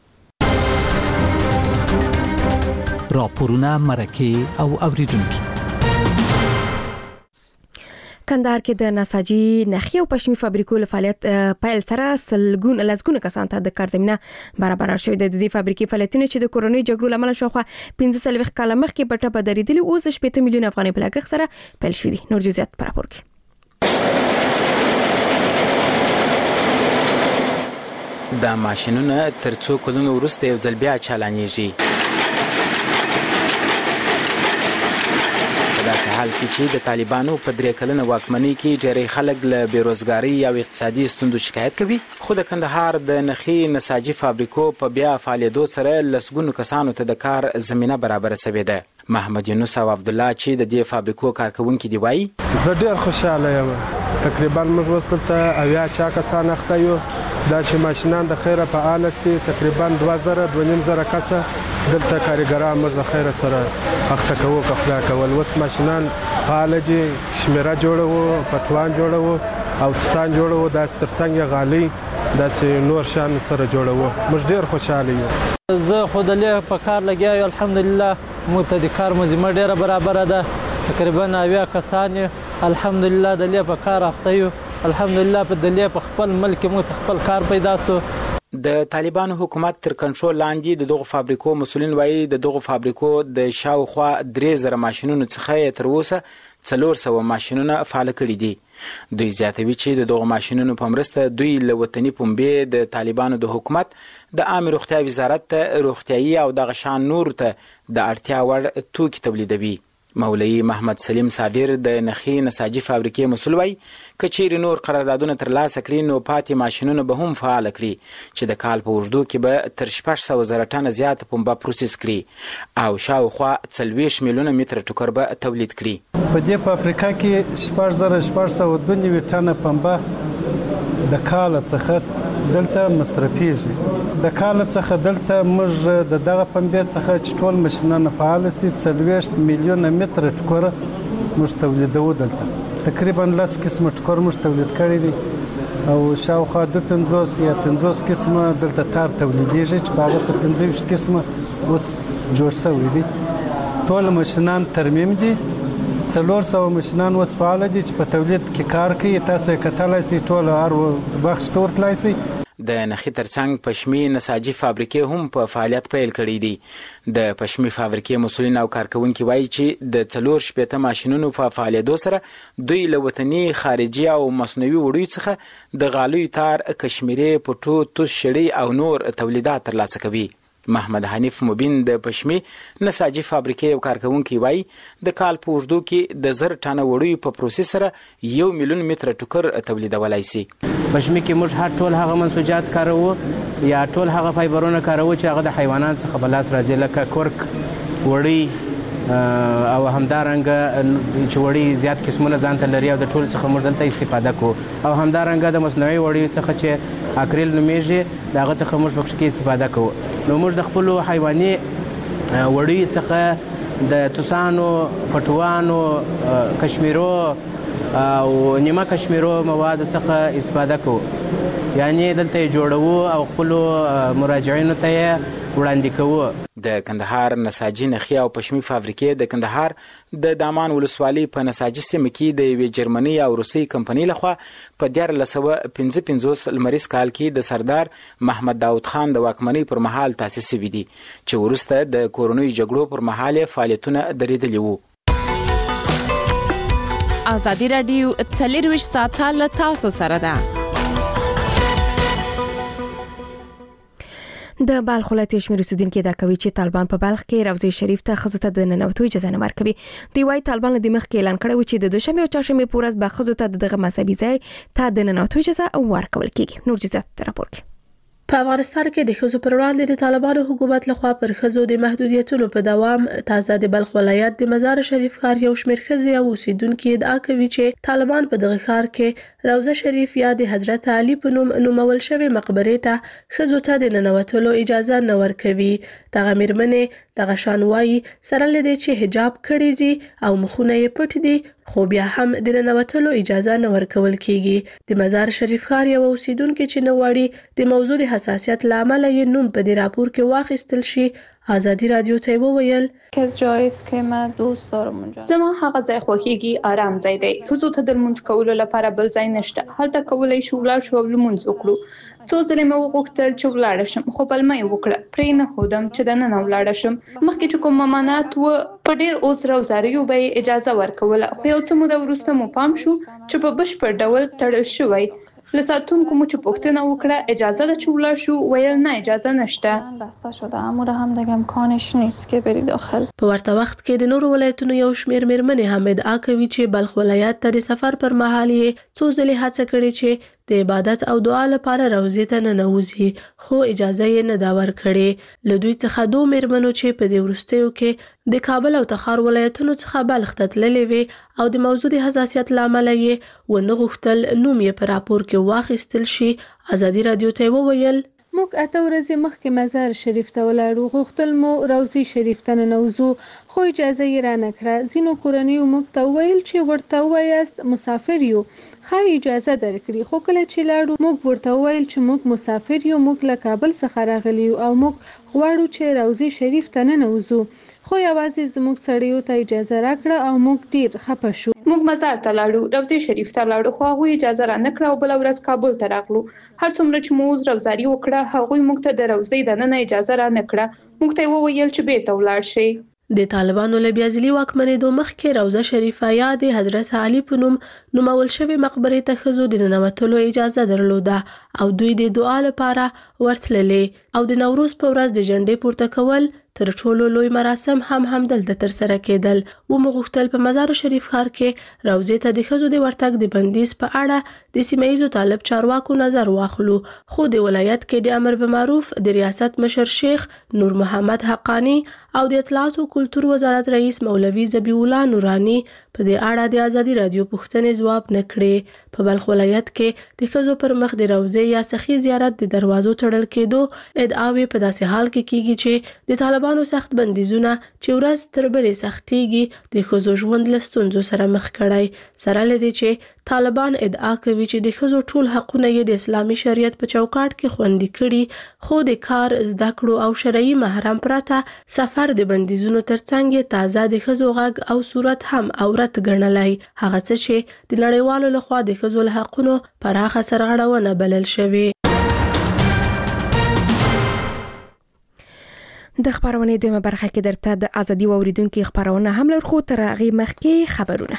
راپورونه مرکه او اوریدونکو کندهار کې د نساجي نخي او پشمي فابریکو فعالیت پیل سره لسګونه کسان ته د کار زمينه برابر شوې د دې فابریکې فعالیتونه چې د کورونی جګړو لامل شوخه 15 کال مخکې په ټاپه درېدلې اوس 8 میلیون افغانۍ په لګښت سره پیل شوې دي. نور جزئیات پر راپور کې. دا ماشينونه تر څو کلونو وروسته یو ځل بیا چالانېږي. داسې حال کې چې د طالبانو په 3 کلنه واکمنۍ کې ډېری خلک له بیروزګارۍ او اقتصادي ستونزو شکایت کوي خو د کندهار د نخي نساجي فابریکو په بیا فعالیدو سره لسګونو کسانو ته د کار زمينه برابر شوې ده. محمد یونس او عبد الله چې د دې فابریکو کارکونکي دی وایي زه ډېر خوشاله یم. تقریبا موږ وسته اویا چا کسان اخته یو دا چې ماشینان د خیره فعال سي تقریبا 2000 کسه دلته کارګران موږ د خیره سره اخته کوو کفلا کول. وس ماشینان فعال دي شمیره جوړو پټوان جوړو او تسان جوړو دا سترڅنګ غالي داسې نور شان سره جوړو. موږ ډېر خوشاله یو. زه خود له په کار لګیا الحمدلله موږ ته د کار مزمه ډیره برابر ده. تقریبا اویا کسان الحمدلله د له په کار اخته یو الحمدلله په دلیه په خپل ملک موږ خپل کار پیدا سو. د طالبانو حکومت تر کنټرول لاندې د دغه فابریکو مسولین وایي د دغه فابریکو د شاوخوا 3000 ماشينونو څخه تر اوسه 400 ماشينونه فعال کړي دي. دوی زیاتوي چې د دغه ماشينونو په مرسته دوی له وطني پنبې د طالبانو د حکومت د عام روغتیا وزارت ته روغتيایي او د غشان نور ته د اړتیا وړ توکي تولیدوي. مولوی محمد سلیم صابر د نخي نساجي فابریکې مسؤل وای کچېر نور قراردادونه تر لاسه کړي نو پاتې ماشينونه به هم فعال کړي چې د کال په وژدو کې به تر 600,000 ټن زیات پنبه پروسس کړي او شاوخوا 40 میلیونه متر ټوکر به تولید کړي. په دې فابریکه کې 6,492 ټن پنبه د کال څخه دلته مصرفيږي د کال څخه دلته موږ د دغه پنبې څخه چې ټول ماشینونه فعال شي 40 میلیونه متر ټوکر موږ تولیدوو. دلته تقریبا 10 قسمه ټوکر موږ تولید کړی دي او شاوخوا 250 یا 50 قسمه دلته تار تولیدېږي چې په هغه 25 قسمه اوس جوړ شوي دي. ټول ماشینان ترمیم دي. 400 ماشینان اوس فعال دي چې په تولید کې کار کوي. تاسو یې کتلای شئ ټول هر بخش ته ورتلای شئ. د نخي ترڅنګ پشمي نساجي فابریکې هم په فعالیت پیل کړی دي. د پشمي فابریکې مسؤلین او کارکونکي وایي چې د 4 ماشینونو په فعالیتو سره دوی له وطني خارجي او مصنوعي وړیو څخه د غالیو تار، کشمیري، پټو، توس شړۍ او نور تولیدات ترلاسه کوي. محمد حنیف مبین د پشمي نساجي فابریکې او کارکونکي وایي د کال په اوږدو کې د 1000 ټنه وړیو په پروسس سره 1 میلیون متر ټوکر تولیدولای شي. پشمي کې موږ ټول هغه منسوجات کاروو یا ټول هغه فایبرونه کاروو چې هغه د حیوانات څخه په لاس راځي، لکه کورک، وړی او همدارنګه چې وړي زیات قسمونه ځان ته لري او د ټول څخه موږ دلته استفاده کوو. او همدارنګه د مصنوعي وړیو څخه چې اکریل نومیږي د هغه څخه موږ پکې استفاده کوو. نو موږ د خپلو حیواني وړیو څخه د توسانو، پټوانو، کشمیرو او نیمه کشمیرو مواد څخه استفاده کوو. یعنی دلته جوړوو او خپلو مراجعینو ته وړاندې کوو. د کندهار نساجي نخي او پشمي فابریکې د کندهار د دامان ولسوالۍ په نساجي سیمه کې د یوې جرمني او روسي کمپنۍ لخوا په 1955 لمریز کال کې د سردار محمد داود خان د واکمنۍ پر مهال تاسیس شوي دي چې وروسته د کورونی جګړو پر مهال فعالیتونه درېدلي وو. ازادي راډیو 24 ساعته له تاسو سره ده. د بلخ ولایت شمیر اوسیدونکو دا کوي چې طالبان په بلخ کې روضه شریف ته خزو ته د ننوتو اجازه نه ورکوي. دوی وايي طالبان د مخ کې اعلان کړی چې د دوشنبه او چهارشنبه په ورځ به خزو ته دغه مذهبي ځای ته د ننوتو اجازه ورکول کیږي. نور جزئیات راپور کې. په افغانستان کې د ښځو پر وړاندې د طالبانو حکومت لخوا پر ښځو د محدودیتونو په دوام تازه د بلخ ولایت د مزار شریف ښار یو شمېر ښځې او اوسیدونکي ادعا کوي چې طالبان په دغه ښار کې روضه شریف یا د حضرت علي په نوم نومول شوی مقبرې ته ښځو ته د ننوتلو اجازه نه ورکوي. دغه مېرمنې دغه شان وایي سره له دې چې حجاب کړی دي او مخونه یې پټ دي خو بیا هم د ننوتلو اجازه نه ورکول کیږي. د مزار شریف ښار یو اوسیدونکي چې نه غواړي د موضوع د حساسیت له امله یې نوم په دې راپور کې واخیستل شي آزادی رادیو ته وویل که جایی است که من دوست دارم اونجا. زما هغه ځای خوښیږي، آرام ځای دی. ښځو ته د لمونځ کولو لپاره بل ځای نشته. هلته کولی شو ولاړ شو او لمونځ وکړو. څو ځلې مې وغوښتل چې ولاړه شم خو پلمه یې وکړه. پرې نه ښودم چې دننه ولاړه شم. مخکې چې کوم ممانعات و په ډېر اوس روزاریو به یې اجازه ورکوله خو یو څه موده وروسته مو پام شو چې په بشپړ ډول تړل شوی. له ساتونکو مو چې پوښتنه وکړه اجازه ده چې ولاړ شو، ویل نه اجازه نشته. بسته شده اما هم دیگه امکانش نیست که بری داخل. په ورته وخت کې د نورو ولایتونو یو شمېر مېرمنې هم ادعا کوي چې بلخ ولایت ته د سفر پر مهال یې څو ځلې هڅه کړې چې د عبادت او دعا لپاره روضې ته ننوځي خو اجازه یې نه دا ورکړې. له دوی څخه دوه مېرمنو چې په دې وروستیو کې د کابل او تخار ولایتونو څخه بلخ ته تللې وې او د موضوع د حساسیت له امله یې ونه غوښتل نوم یې په راپور کې واخیستل شي. آزادي رادیو ته وویل موږ 8 ورځې مخکې مزار شریف ته ولاړو، غوښتل مو روضي شریف ته ننوځو خو اجازه یې را نه کړه. ځینو کورنیو موږ ته وویل چې ورته ووایاست مسافر یو، ښایي اجازه درکړي. خو کله چې لاړو موږ ورته وویل چې موږ مسافر یو، موږ له کابل څخه راغلي یو او موږ غواړو چې روضي شریف ته ننوځو. خو یوازې زموږ سړیو ته اجازه راکړه او موږ ډیر خپه شو. موږ مزار ته لاړو، روضي شریف ته لاړو خو هغوی اجازه را نه کړه او بل ورځ کابل ته راغلو. هر څومره چې موږ روزاري وکړه هغوی موږ ته د روضي دننه اجازه را نه کړه. موږ ته وویل چې بیرته ولاړ شئ. د طالبانو له بیازلي واکمنېدو مخکې روضه شریفه یا د حضرت علي په نوم نومول شوې مقبرې ته ښځو د ننوتلو اجازه درلوده او دوی د دعا لپاره ورتللې او د نوروز په ورځ د جنډې پورته کول تر ټولو لوی مراسم هم دلته ترسره کېدل. ومغوښتل په مزار شریف ښار کې روضې ته د ښځو د ورتګ د بندیز په اړه د سیمه ییزو طالب چارواکو نظر واخلو، خو د ولایت کې د امر بالمعروف د ریاست مشر شیخ نور محمد حقانی او د اطلاعات او کلتور وزارت رئیس مولوي ذبیح الله نورانی په دې اړه د ازادي رادیو پوښتنې ځواب نه کړې. په بلخ ولایت کې د ښځو پر مخ د روضې یا سخي زیارت د دروازو تړل کېدو ادعاوې په داسې حال کې کیږي چې د طالبانو سخت بندیزونه چې ورځ تر بلې سختېږي د ښځو ژوند له ستونزو سره مخ کړی، سره له دې چې طالبان ادعا کوي چې د ښځو ټول حقونه یې د اسلامي شریعت په چوکاټ کې خوندي کړي، خو د کار، زده کړو او شرعي محرم پرته سفر د بندیزونو ترڅنګ تازه د ښځو غږ او صورت هم عورت ګڼلی، هغه څه چې د نړیوالو لخوا د ښځو له حقونو پراخه سرغړونه بلل شوې. د خبرونې دویمه برخه کې درته د ازادي واوریدونکو خبرونه هم لرو، خو تر هغې مخکې خبرونه.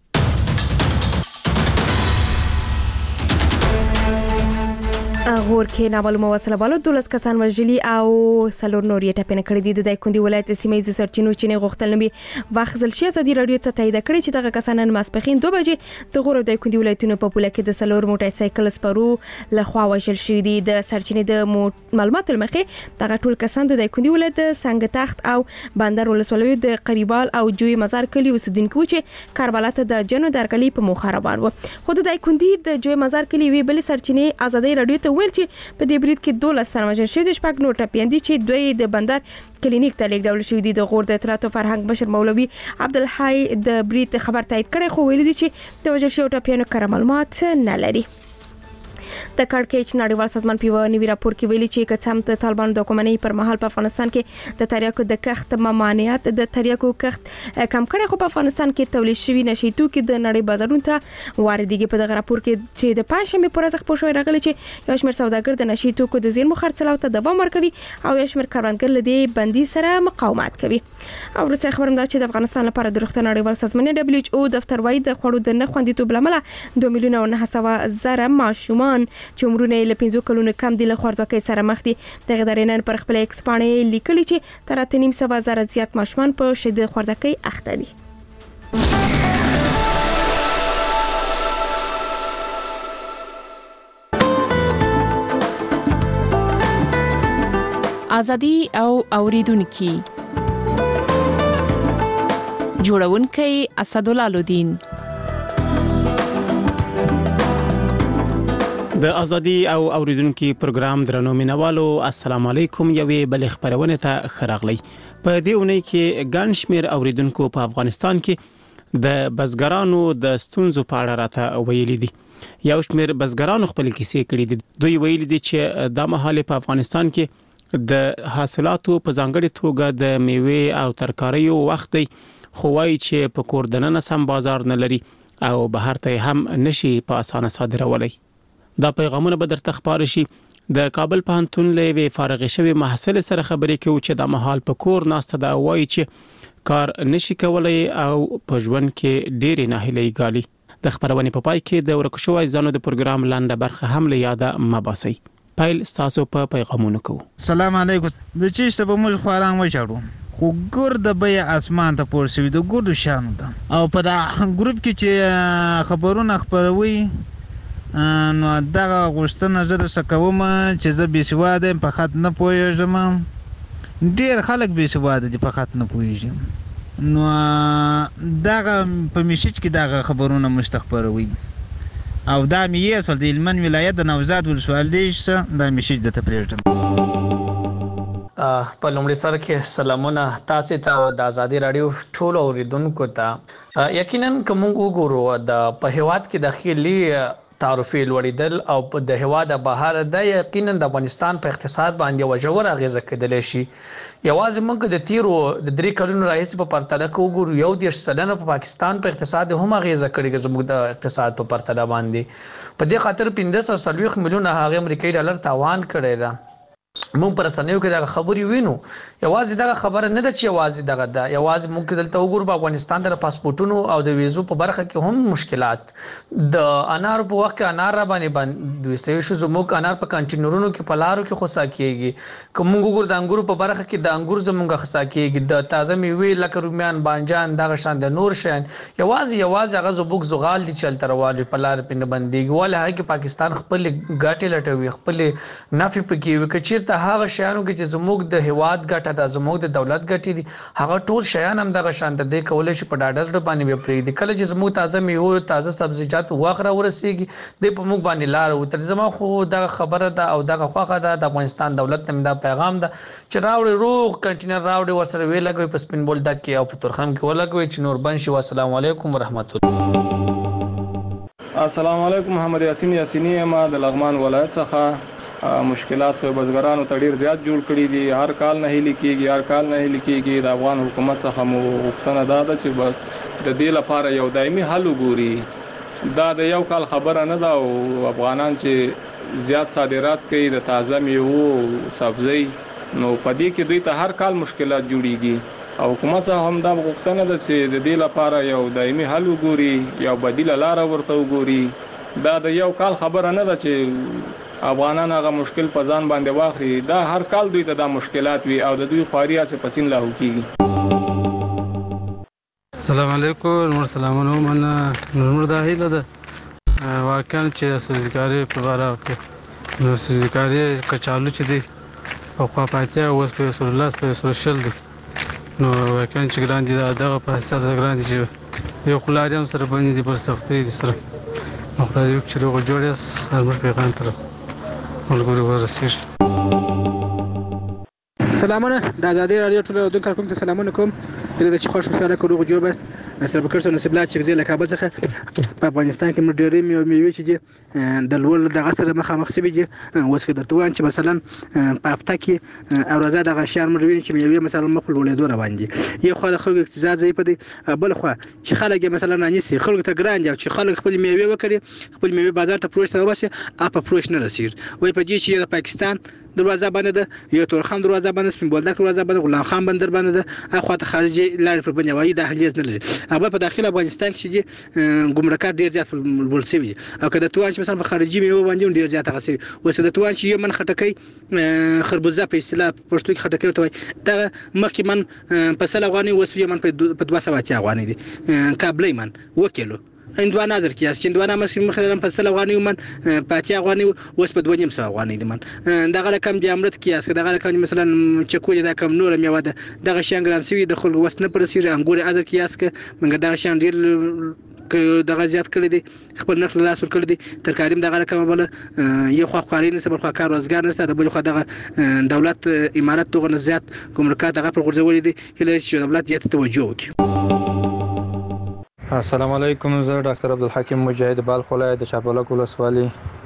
غور کې نامعلومه وسله والو 12 کسان وژلي او 4 نور یې ټپي کړي دي. د دایکندي ولایت سیمه ییزو سرچینو چې غوښتل نبي واخیستل شي ازادي رادیو ته تایید کړي چې دغه کسان نن ماسپښین 2 بجې د غور او دایکندي ولایتونو په پوله کې د 4 موټر سایکل سپرو لخوا وژل شوي دي. د سرچینې د معلوماتو لمخې دغه ټول کسان د دایکندي ولایت د سنگ تخت او بندر ولسوالۍ د قریبال او جوی مزار کلی اوسیدونکو چې کاربلا ته د جنو درکلي په مخ روان و. خو د دایکندي د جوی مزار کلی وی بل سرچینې ازادي رادیو ته ویل چې په دې برید کې 12 تن وژل شوي دي، 6 نور ټپیان دي چې دوی د بندر کلینیک ته لیږدول شوي دي. د غور د اطلاعات او فرهنګ مشر مولوي عبدالحی د برید خبر تایید کړی، خو ویلي دي چې د وژل شویو ټپیانو کره معلومات نه لري. د کړکېچ نړیوال سازمان په نوي راپور کې ویلي چې کڅم د طالبانو د حکومت پر مهال په افغانستان کې د تریاکو د کښت ممانعت د تریاکو کښت کم کړي، خو په افغانستان کې تولید شوی نشي توکي د نړۍ بازارونو ته واردېږي. په دغه راپور کې چې د پنځشنبه پر ورځ خبر شوی راغلی چې یو شمېر سوداګر د نشي توکو د زیرمو خرڅلاو ته دوام ورکوي او یو شمېر کاروانګر له دې بندي سره مقاومت کوي. او وروسته خبرم دا چې د افغانستان لپاره د روغتیا نړیوال سازمان WHO دفتر وايي د خوړو د نه خوندیتوب لامل 2 میلیونه او 900,000 ماشومان چې عمرونه له 5 کلونو کم دي له خوارځواکۍ سره مخ دي. دغه درینن پر خپل ایکس باندې لیکلي چې تر 3.5 زیات ماشومان په شدید خوارځواکۍ اخته دي. ازادي او اوریدونکو جوړونکي اسدالله لودین. د ازادي او اوریدونکو پروګرام درنو مینوالو السلام علیکم. یوې بل خبرونه ته خراغلی. په دې اونۍ کې ګڼ شمېر اوریدونکو په افغانستان کې د بزګرانو د ستونزو په اړه راته ویلي دي. یو شمېر بزګرانو خپل کیسې کړي دي. دوی ویلي دي چې د مهال په افغانستان کې د حاصلاتو په ځانګړي توګه د میوه او ترکاریو وخت دی، خو وايي چې په کور دننه سم بازار نه لري او بهر ته هم نشي په اسانه صادرولای. دا پیغامونه به درته خبر شي. د کابل پوهنتون له فارغ شوی محصل سره خبرې کوي چې د محل په کور ناسته دا وایي چې کار نشي کولای او په ژوند کې ډېری ناهیلي ګالي. د خبرونې په پای کې د ورکو شوی ځانو د پروګرام لاندې برخه هم له یاده مباسي. پایل ستاسو په پیغامونو کو. سلام علیکم. د چیشته په موږ خوران وچاړو خو ګور د بیا اسمان ته پور شوی د ګور شانو ده او په دا ګروپ کې چې خبرونه خبروي نو دغه غوښتنه زه د سکوم چې زه بې سواده په خط نه پوهېږم. ډېر خلک بې سواده دي په خط نه پوهېږم. نو دغه په میسج کې دغه خبرونه مستخبروي او دا مې یې اصل د هلمند ولایت د نوزاد ولسوالۍ څخه دا میسج درته پرېږدم. په لومړي سر کې سلامونه تاسو ته د ازادي رادیو ټولو اوریدونکو ته. یقینا کوم وګورو د په هیواد کې داخلي تعرفي لوړیدل او د هیواد بهر د یقینا د افغانستان په اقتصاد باندې وجور اغیزه کېدلی شي. یوازې موږ د تیرو د 3 کلونو راهیسې په پرتله کې وګورو 1.3% په پاکستان په اقتصاد هم اغیزه کړې زموږ د اقتصاد په پرتله باندې. په دې خاطر 1540 میلیونه هغه امریکایي ډالر تاوان کړی ده. مونږ پر سنیو کې دا خبري وینو یوازې دا خبره نه ده چې یوازې دغه دا یوازې مونږ دلته وګورو په افغانستان د پاسپورتونو او د ویزو په برخه کې هم مشکلات د انار په وخت کې انار را باندې دوی سوي شو زموږ انار په کنټینرونو کې په لارو کې خصا کیږي کوم وګور د انګورو په برخه کې د انګور زموږ خصا کیږي د تازه میوې لکه رومیان بانجان دغه شان د نور شین یوازې هغه زبوک زغال دي چل تروالي په لار پنه بنديږي ولې هغه کې پاکستان خپل ګاټي لټوي خپل نافي پکې وکړي ته هغه شیانو کې چې زموږ د هواد ګټه د زموږ د دولت ګټي دي هغه ټول شیان هم دغه شان د کولای شي په ډاډه ځړ باندې وپری دي کله چې زموږ تازه میوه تازه سبزیجات واخره ورسیږي د په موږ باندې لار او تر زما خو دغه خبره ده او دغه خوخه ده د افغانستان دولت ته دا پیغام ده چې راوړي روغ کنټینر راوړي ورسره وی لګوي په سپین بول دک کې او په تورخم کې ولګوي چې نور بنشي والسلام علیکم ورحمت الله. السلام علیکم محمد یاسینی ما د لغمان ولایت څخه مشکلات خو بزګرانو ته ډیر زیات جوړ کړي دي هر کال نه هلي کېږي د افغان حکومت څخه مو غوښتنه ده چې بس د دې لپاره یو دایمي حل وګوري دا د یو کال خبره نه ده او افغانان چې زیات صادرات کوي د تازه میوه سبزی نو پدې کې دوی ته هر کال مشکلات جوړيږي او حکومت څخه هم دا غوښتنه ده چې د دې لپاره یو دایمي حل وګوري یو بدیل لار ورته وګوري دا د یو کال خبره نه ده چې افغانان هغه مشکل په ځان باندې واخلي دا هر کال دوی ته دا مشکلات وي او د دوی خاریا څخه پسین لا هوکيږي. السلام علیکم ورسلامونه من نور داهله ده واقعا چې سوزګاری په اړه کې نو سوزګاری کچالو چې دی او خپاتیا اوس په رسول الله په سوشل دی نو واقعا چې ګران دي دغه په حساب ګران دي چې یو خلاري هم سره باندې دي پر سختي دي سره مخدای یو چې روغ جوړیس هر پیغام تر ولګوري ورسېږي. سلامونه د آزادۍ رادیو ټول اردو کارکوم ته سلامونه کوم د چې خوش خوشاله کړو جوړ بس سره بکرسو نصیب لا چې زیله کابل څخه په افغانستان کې ډېرې میوې چې د لول د غسر مخامخ سوي دي اوس کې درته وان چې مثلا په هفته کې او ورځ د غشار مروین چې میوې مثلا مخ لولې دوه باندې یو خو د خلکو اقتصاد ځای په بل خو چې خلک مثلا نانیسي خلکو ته ګران دي چې خلک خپل میوې وکړي خپل میوې بازار ته پروش ته وباسي په پروش نه رسیږي وای په دې چې د پاکستان دروازه باندې ده یو تورخم دروازه باندې سپین بولدک دروازه باندې غلام خان بندر باندې ده اخو ته خارجي لارې پر باندې وایي داخلي نه لري هغه په داخله افغانستان کې چې ګمرکات ډیر زیات ولسوي او کله توان چې مثلا په خارجي میوه باندې ډیر زیات غسي وسه د توان چې یو من خټکۍ خربوزه په اصطلاح پښتو کې خټکۍ ته وایي دا مخکې من په سل افغاني وسوي من په 200 افغاني دي کابلې من وکیلو اندوانه نظر کیاس چې اندوانه مثلا په سل افغاني من په افغاني اوس په 2.5 افغاني دي من دغه رقم د امرت کیاس دغه رقم مثلا چکوې دا کم نور میوه ده دغه شانګران سوي د خلک وسنه پر سیره انګور ازر کیاس ک منګ دغه شان ډیر دغه زیات کړی دي خپل نفس لاس ور کړی دي ترکاریم دغه رقم بل یو خو خاري نه صبر خو کار روزګار نشته د بل خو دغه دولت امارات توغه زیات کومرکات دغه پر غورځولې دي هله چې دولت یې توجه وکړي. السلام علیکم زه ډاکټر عبدالحکیم مجاهد بالخ ولایت د چاپلک ولسوالۍ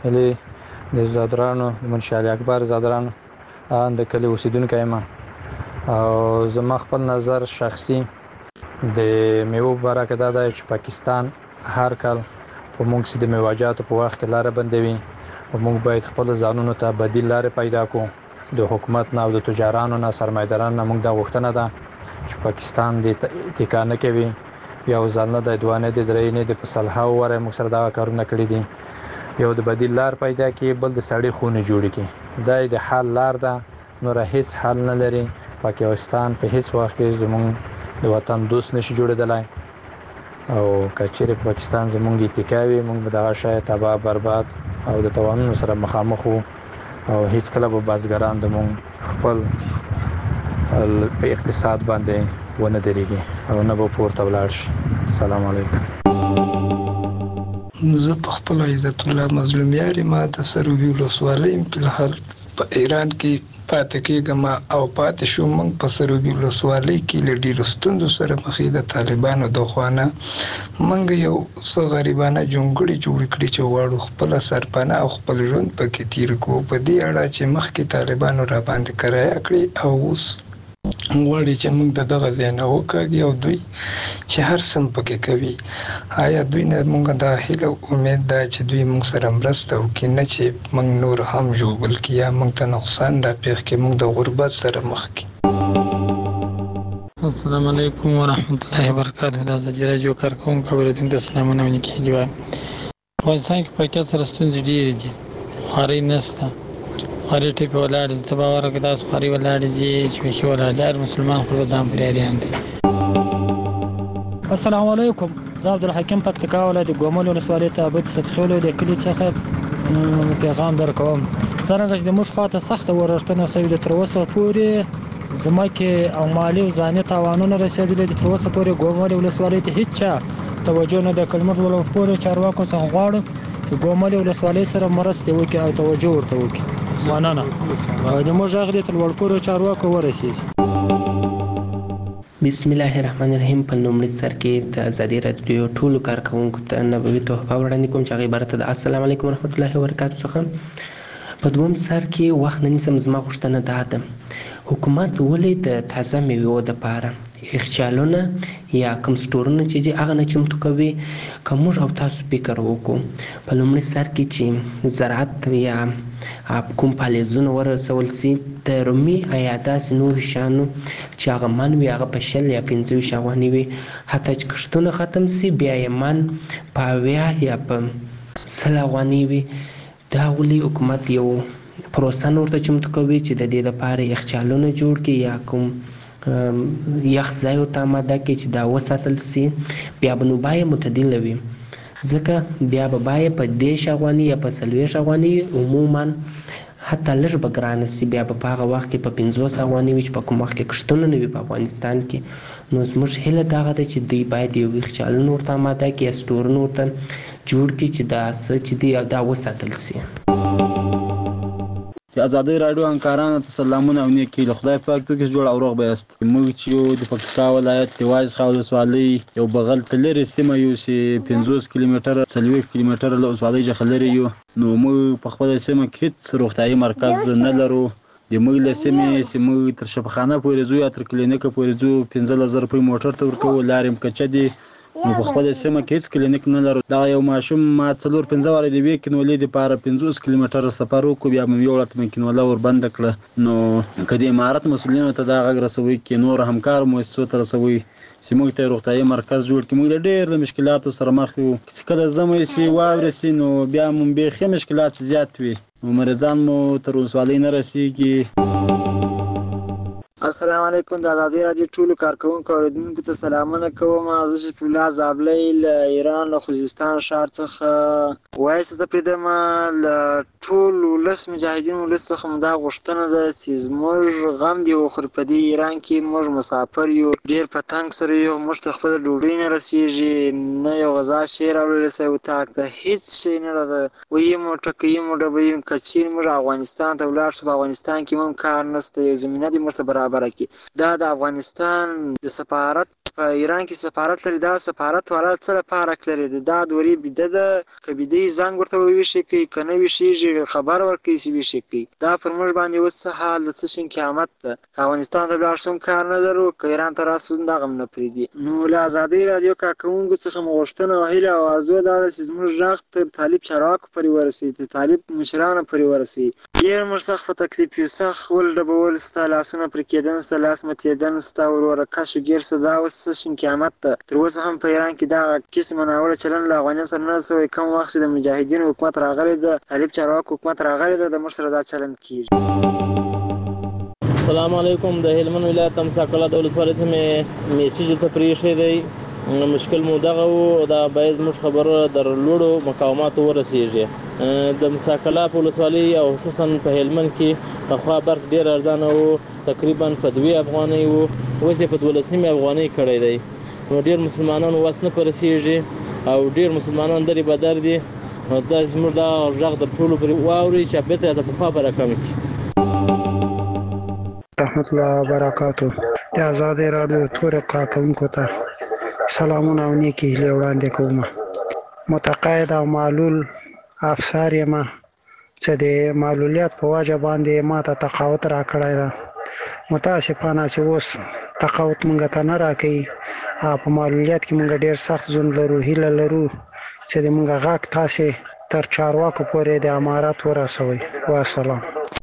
هلي د زادرانو منشي علي اکبر زادرانو د کلی اوسیدونکی یم او زما خپل نظر شخصي د میوو برکه دا دی چې پاکستان هر کال په موږ سي د میواجاتو په وخت کې لاره بندوي او موږ باید خپل ځانونو ته بدیل لارې پیدا کړو د حکومت نه او د تجارانو نه سرمایدارانو نه موږ دا غوښتنه ده چې پاکستان د ټیکانه کوي یو ځل نه د دوانه د درې نه د فصلها وره موږ سره دا کارونه کړی دي یو د بدیل لار پیدا کی بل د سړی خونه جوړ کی دا د حل لار ده نو هیڅ حل نه لري پاکستان په هیڅ وخت کې زموږ د وطن دوست نشي جوړېدلای او کچېره پاکستان زموږ اتکاوي موږ به دا شای تباہ برباد او د توانونو سره مخامخ او هیڅ کله به بازګران د موږ خپل په اقتصاد باندې ونه درېږي او نه به پورته ولاړ شي. السلام علیکم. زه په خپل عزت الله مظلوم یاري ما د سروبي ولسوالۍ په الحال په ایران کې پاتې کېږم او پاتې شوم موږ په سروبي ولسوالۍ کې له ډېرو ستونزو سره مخې د طالبانو د خوانه موږ یو څه غریبانه جونګړې جوړې کړې چې غواړو خپله سرپناه او خپل ژوند پکې تېر کړو په دې اړه چې مخکې طالبانو را باندې کرایه کړې او اوس غواړي چې موږ دغه ځای نه وکاږي او دوی چې هر څه پکې کوي. آیا دوی نه موږ دا هیله امید ده چې دوی موږ سره مرسته وکړي، نه چې موږ نور هم ژوبل کړي یا موږ ته نقصان راپېښ کړي، موږ د غربت سره مخ کړي. السلام علیکم ورحمۃ اللہ وبرکاتہ. د ازادي راډیو کارکونکو اوریدونکو ته سلامونه ونکړي. افغانستان کې پاکیزه سره ستونزې ډېرې دي، خوارۍ نشته، خوارۍ ټیپې ولاړې دي. ته باور وکړه داسې خوارۍ ولاړې دي چې بیخي ولاړې، هر مسلمان خپل ځان پرې اریان دی. السلام علیکم. زه عبدالحکیم پکتیکا ولایت ګومل ولسوالۍ تابعیت صدخیلو د کلي څخه پیغام درکوم. څرنګه چې د موږ خواته سخته ورښتنه شوې ده، تر اوسه پورې ځمکې او مالي او ځاني تاوانونه رسېدلي دي. تر اوسه پورې ګومل ولسوالۍ ته هیڅ چا توجه نه ده کړې. موږ پورې چارواکو څخه غواړو چې ګومل ولسوالۍ سره مرستې وکړي او توجه ورته وکړي. مننه. د موږ غږ دې تر لوړپوړو چارواکو ورسېږي. بسم الله الرحمن الرحیم. په لومړي سر کې د ازادي راډیو ټولو کارکوونکو ته نبوي تحفه وړاندې کوم چې هغه عبارت ده السلام علیکم ورحمت الله وبرکاتو څخه. په دوم سر کې وخت نه نیسم، زما غوښتنه دا ده حکومت ولې د تازه میوو دپاره یخچالونه یا کوم سټورونه چې دي هغه نه چمتو کوي. که موږ او تاسو فکر وکړو په لومړي سر کې چې زراعت یا کوم فعالیتونه ورسول سي د رومي یا داسې نورو شیانو چې هغه من وي هغه په 50 یا 25 افغانۍ وي، حتی چې کښتونه ختم سي بیا یې من په 80 یا په 100 افغانۍ وي. دا ولې حکومت یو پروسه ورته چمتو کوي چې د دې لپاره یخچالونه جوړ کړي یا کوم یخ ځای ورته آماده کړي چې دا وساتل سي. بیا به نو بیه معتدله وي، ځکه بیا به بیه په 10 افغانۍ یا په 40 افغانۍ عموما حتی لږ به ګرانه سي. بیا به په هغه وخت کې په 50 افغانۍ وي چې په کوم وخت کې کښتونه نه وي په افغانستان کې. نو زموږ هیله دغه ده چې دوی باید یو یخچالونه ورته آماده کړي یا سټورونه ورته جوړ کړي چې دا څه چې دی دا وساتل سي. د ازادي راډیو همکارانو ته سلامونه او نیکي. له خدای پاک توګه جوړ او روغ بیاست. موږ چې یو د پکتیکا ولایت د وایز ولسوالۍ یو بغل ته لرې سیمه یو چې 50 کیلومتره 40 کیلومتره له ولسوالۍ څخه لرې یو. نو موږ په خپل سیمه کې هیڅ روغتیايي مرکز نه لرو. د موږ له سیمې چې موږ تر شفاخانه پورې ځو یا تر کلینیکه پورې ځو 15000 روپۍ موټر ته ورکوو، لارې هم کچه دي. نو په خپل سیمه کې هیڅ کلینیک نه لرو. دا یو ماشوم ما 4-5 واره د ویک نولې لپاره 50 کیلومتره سفر وکړو، بیا مې یو لته ممکن ولا ور بند کړه. نو کدی امارات مسولینو ته دا غږ رسوي کې نور همکار مؤسسو ته رسوي چې موږ ته روغتیايي مرکز جوړ کړي. موږ ډېر د مشکلاتو سره مخ یو، چې کله زموږ سي واورسي نو بیا مونږ به مشکلات زیات وي، نو مریضان مو تر ولسوالۍ نه رسیږي. السلام علیکم. د ازادي راډیو ټولو کارکوونکو اوریدونکو ته سلامونه کوم. زه شفیع الله زابلی له ایران له خوزستان ښار څخه وایسته ته پریدم. له ټول ولس مجاهدین ولس څخه مو دا غوښتنه ده چې زموږ غم دې وخوري. په دې ایران کې موږ مسافر یو، ډېر په تنګ سره یو، موږ ته خپله ډوډۍ نه رسېږي، نه یو غذا شی راوړلی سوی اتاق ته، هېڅ شی نه ده. ویي مو ټکوي مو ډبوي مو. که چېرې موږ افغانستان ته ولاړ شو، په افغانستان کې هم کار نشته، یو زمینه دې موږ ته برابره کړي. دا د افغانستان د سفارت په ایران کې سفارت لري، دا سفارت والا څه لپاره لري؟ دا دورې بیده ده، که بیده یې زنګ ورته وویشي کوي، که نه ویشېږي خبر ورکوي چې ویشي کوي. دا پر موږ باندې اوس څه حال د څه شین قیامت ده. که افغانستان ته ولاړ شو هم کار نه لرو، که ایران ته راسو دغه هم نه پرېږدي. نو له ازادۍ راډیو کارکوونکو څخه مو غوښتنه او هیله او ارزو دا ده چې زموږ غږ تر طالب چارواکو پورې ورسوي، تر طالب مشرانو پورې ورسوي. ډېر موږ سخت په تکلیف یو، سخت ول ډبول ستا، لاسونه پرې کېدن ستا، لاس متېدن ستا، وروره کش و ګیر ستا. دا اوس څه شین قیامت ده. تر اوسه هم په ایران کې دغه قسمه ناوړه چلند له افغانانو سره نه سوی. کوم وخت چې د مجاهدینو حکومت راغلی ده، طالب چارواکو حکومت راغلی ده، د موږ سره دا چلند کېږي. السلام علیکم. د هلمند ولایت امساکله د ولسوالۍ ته مې میسیج ته پرېښی دی. مشکل مو دغه و، دا باید زموږ خبره در لوړو مقاماتو ورسېږي. د مساکله په ولسوالۍ او خصوصا په هلمند کې پخوا برق ډېر ارزانه و، تقریبا په 2 افغانۍ و، اوس یې په 12 افغانۍ کړی دی. نو ډېر مسلمانانو وس نه پرسېږي او ډېر مسلمانان درې بدر دي. نو دا زموږ دا غږ د ټولو پرې واوري چې بېرته د پخوا به راکم کړي. رحمت الله وبرکاتو. د ازادۍ راډیو ټولو کارکوونکو ته سلامونه او نیکې هیلې وړاندې کوم. متقاعد او معلول افسر یم چې د معلولیت په وجه باندې ما ته تقاعد راکړی ده. متاسفانه چې اوس تقاوت مونږ ته نه راکوي په معلولیت کې مونږ ډیر سخت ژوند لرو هیله لرو چې د مونږ غاک تاسې تر چارواکو پورې د امارات ورسوي والسلام.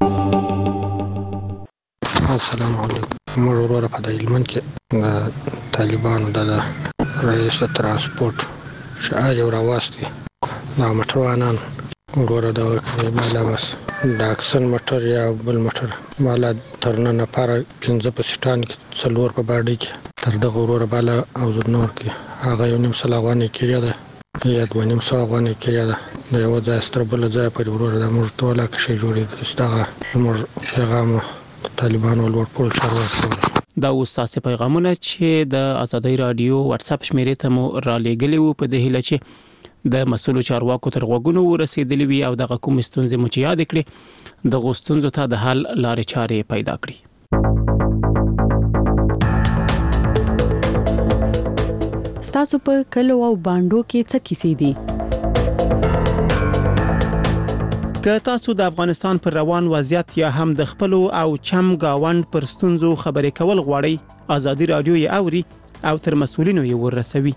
السلام علیکم. موږ وروره په هلمند کې طالبانو د رئیس ترانسپورت شعار یو راواستي دا موټروانان وروره د بالا بس د اکسن موټر یا بل موټر بالا تر نن لپاره 15 په سټان کې څلور په باډي کې تر دغه وروره بالا او نور کې هغه یو نیم سل افغانۍ کړی ده یا 2.5 افغانۍ کړی ده د یو ځای ستر بل ځای په وروره د موږ ټوله کې شي جوړې دغه موږ پیغام طالبانو لوړپوړ چارواکي دا اوس تاسو پیغامونه چې د آزادۍ رادیو واتس اپ شمیرې ته مو را لېږلي وو په دې هیله چې د مسؤلو چارواکو تر غوږونو ورسېدلې وي او دغه کوم ستونزې مو چې یاد کړي دغه ستونزو ته د حل لارې چارې پیدا کړي. ستاسو په کلو او باندو کې څه کیسې دي؟ که تاسو د افغانستان پر روان وضعیت یا هم د خپل او چم گاوند پر ستونزو خبرې کول غواړئ آزادي رادیو یې اوري او تر مسؤلینو یې ورسوي.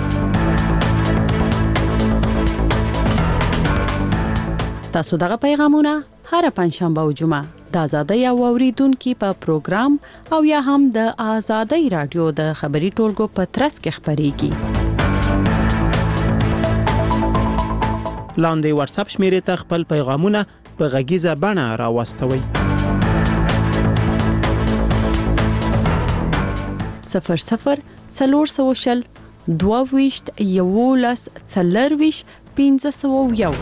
تاسو دغه پیغامونه هر پنځشنبه او جمعه د آزادۍ او اوریدونکو په پروګرام او یا هم د آزادۍ رادیو د خبري ټولګو په ترڅ کې خبريږي. لاندې واتس اپ شمیرې ته خپل پیغامونه په غږیزه بڼه راوستوي. 00 400 22 11 40 501.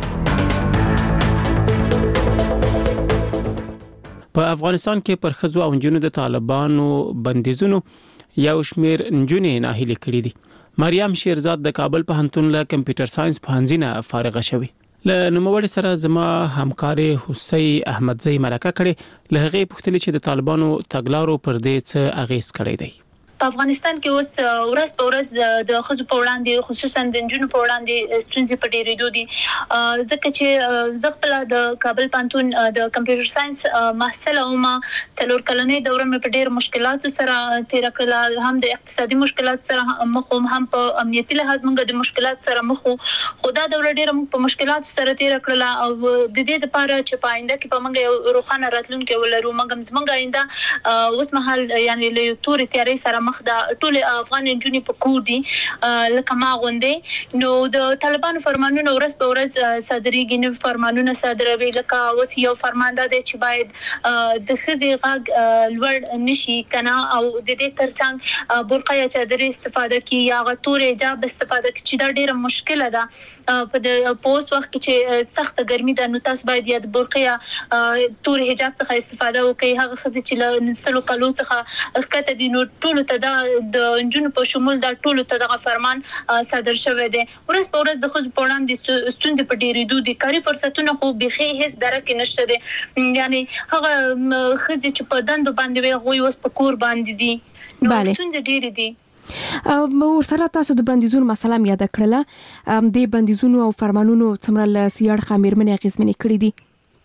په افغانستان کې پر ښځو او نجونو د طالبانو بندیزونو یو شمیر نجونې ناهیلې کړې دي. مریم شیرزاد د کابل پوهنتون له کمپیوټر ساينس پوهنځي نه فارغه شوې. له نوموړي سره زما همکاري حسین احمدزی مرکه کړې. له هغې پوښتنې چې د طالبانو تګلارو پر دې څه اغیز کړی دی. په افغانستان کې اوس ورځ په ورځ د خزو په وړاندې خصوصا د جنونو په وړاندې ستونزې په ډېرېدو دي ځکه چې زه خپل د کابل پوهنتون د کمپیوټر ساينس محصل او ما څلور کلنې دوره مې په ډېر مشکلاتو سره تیر کړل هم د اقتصادي مشکلاتو سره مخ هم په امنیتي لحاظ موږ د مشکلاتو سره مخ خدا دوره ډېر موږ په مشکلاتو سره تیر کړل او د دې لپاره چې پاینده کې په موږ یو روخانه راتلونکي ولرو موږ آینده اوس مهال یعنی له تورې تیاري سره د ټول افغان جنونی په کور دي لکه ما غوندې نو د طالبانو فرمانونه ورځ په ورځ صادرېږي نو فرمانونه صادروي لکه اوس یو فرمان دی چې باید د خزي غږ لوړ نشي کنه او د دې ترڅنګ برقه یا چادر استفاده کی یا غتور حجاب استفاده کی چې دا ډیره مشکله ده په پوس وخت کې چې سخت ګرمي ده نو تاسو باید یا د برقه یا تور حجاب څخه استفاده وکړئ هغه خزي چې له نسلو کلو څخه ښکته دي نو ټول ته د جنونو په شمول د ټولو ته دغه فرمان صادر شوی دی ورځ په ورځ د خو په وړاندې ستونزې په ډېرېدو دي کاري فرصتونه خو بيخي هیڅ درکه نشته دي یعنی هغه خځې چې په دندو باندې وي غوي اوس په کور باندې دي نو ستونزې ډېرې دي. ورسره تاسو د بندیزونو مسله یاد کړله د بندیزونو او فرمانونو څومره له سیاړ خمیرمنې اغیزمنې کړې دي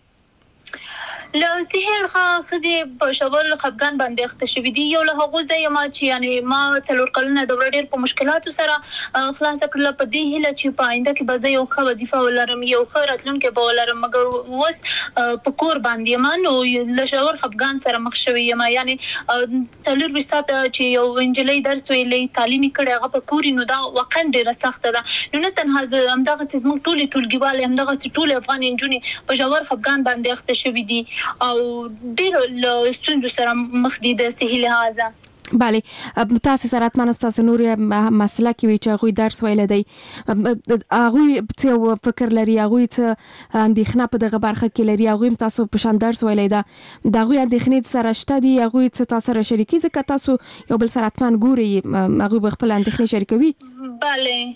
له سهیل خزي په شوال خفغان باندې اخته شوې دي یو له هغه ځای ما چې یعنی ما څلور کلونه د ډېر په مشکلاتو سره خلاص کړل په دې هله چې په آینده کې به زه یو ښه وظیفه ولرم یو ښه راتلونکي به ولرم مګر اوس په کور باندې ما نو له شوال خفغان سره مخ شوې یم یعنی څلور وسات چې یو انجلۍ درس ویلې تعلیمي کړي هغه په کوري نو دا واقعا ډېر سخت ده نو تنها همدغه سیسم ټولګیواله همدغه ټول افغان انجونی په شوال خفغان باندې اخته شوې دي او ډېر له ستونزو سره مخ دي د صحي لحاظه. بله تاسو سره اتمنه تاسو نور مسله کې وی چې غوي درس ویل دی هغه څه فکر لري هغه څه اندېښنه په دغه برخه کې لري هغه تاسو په شان درس ویل دی دغه اندېښنې سره شته دي هغه څه تاسو سره شریکي ځکه تاسو یو بل سره اتمن ګوري هغه خپل اندېښنې شریکوي. بله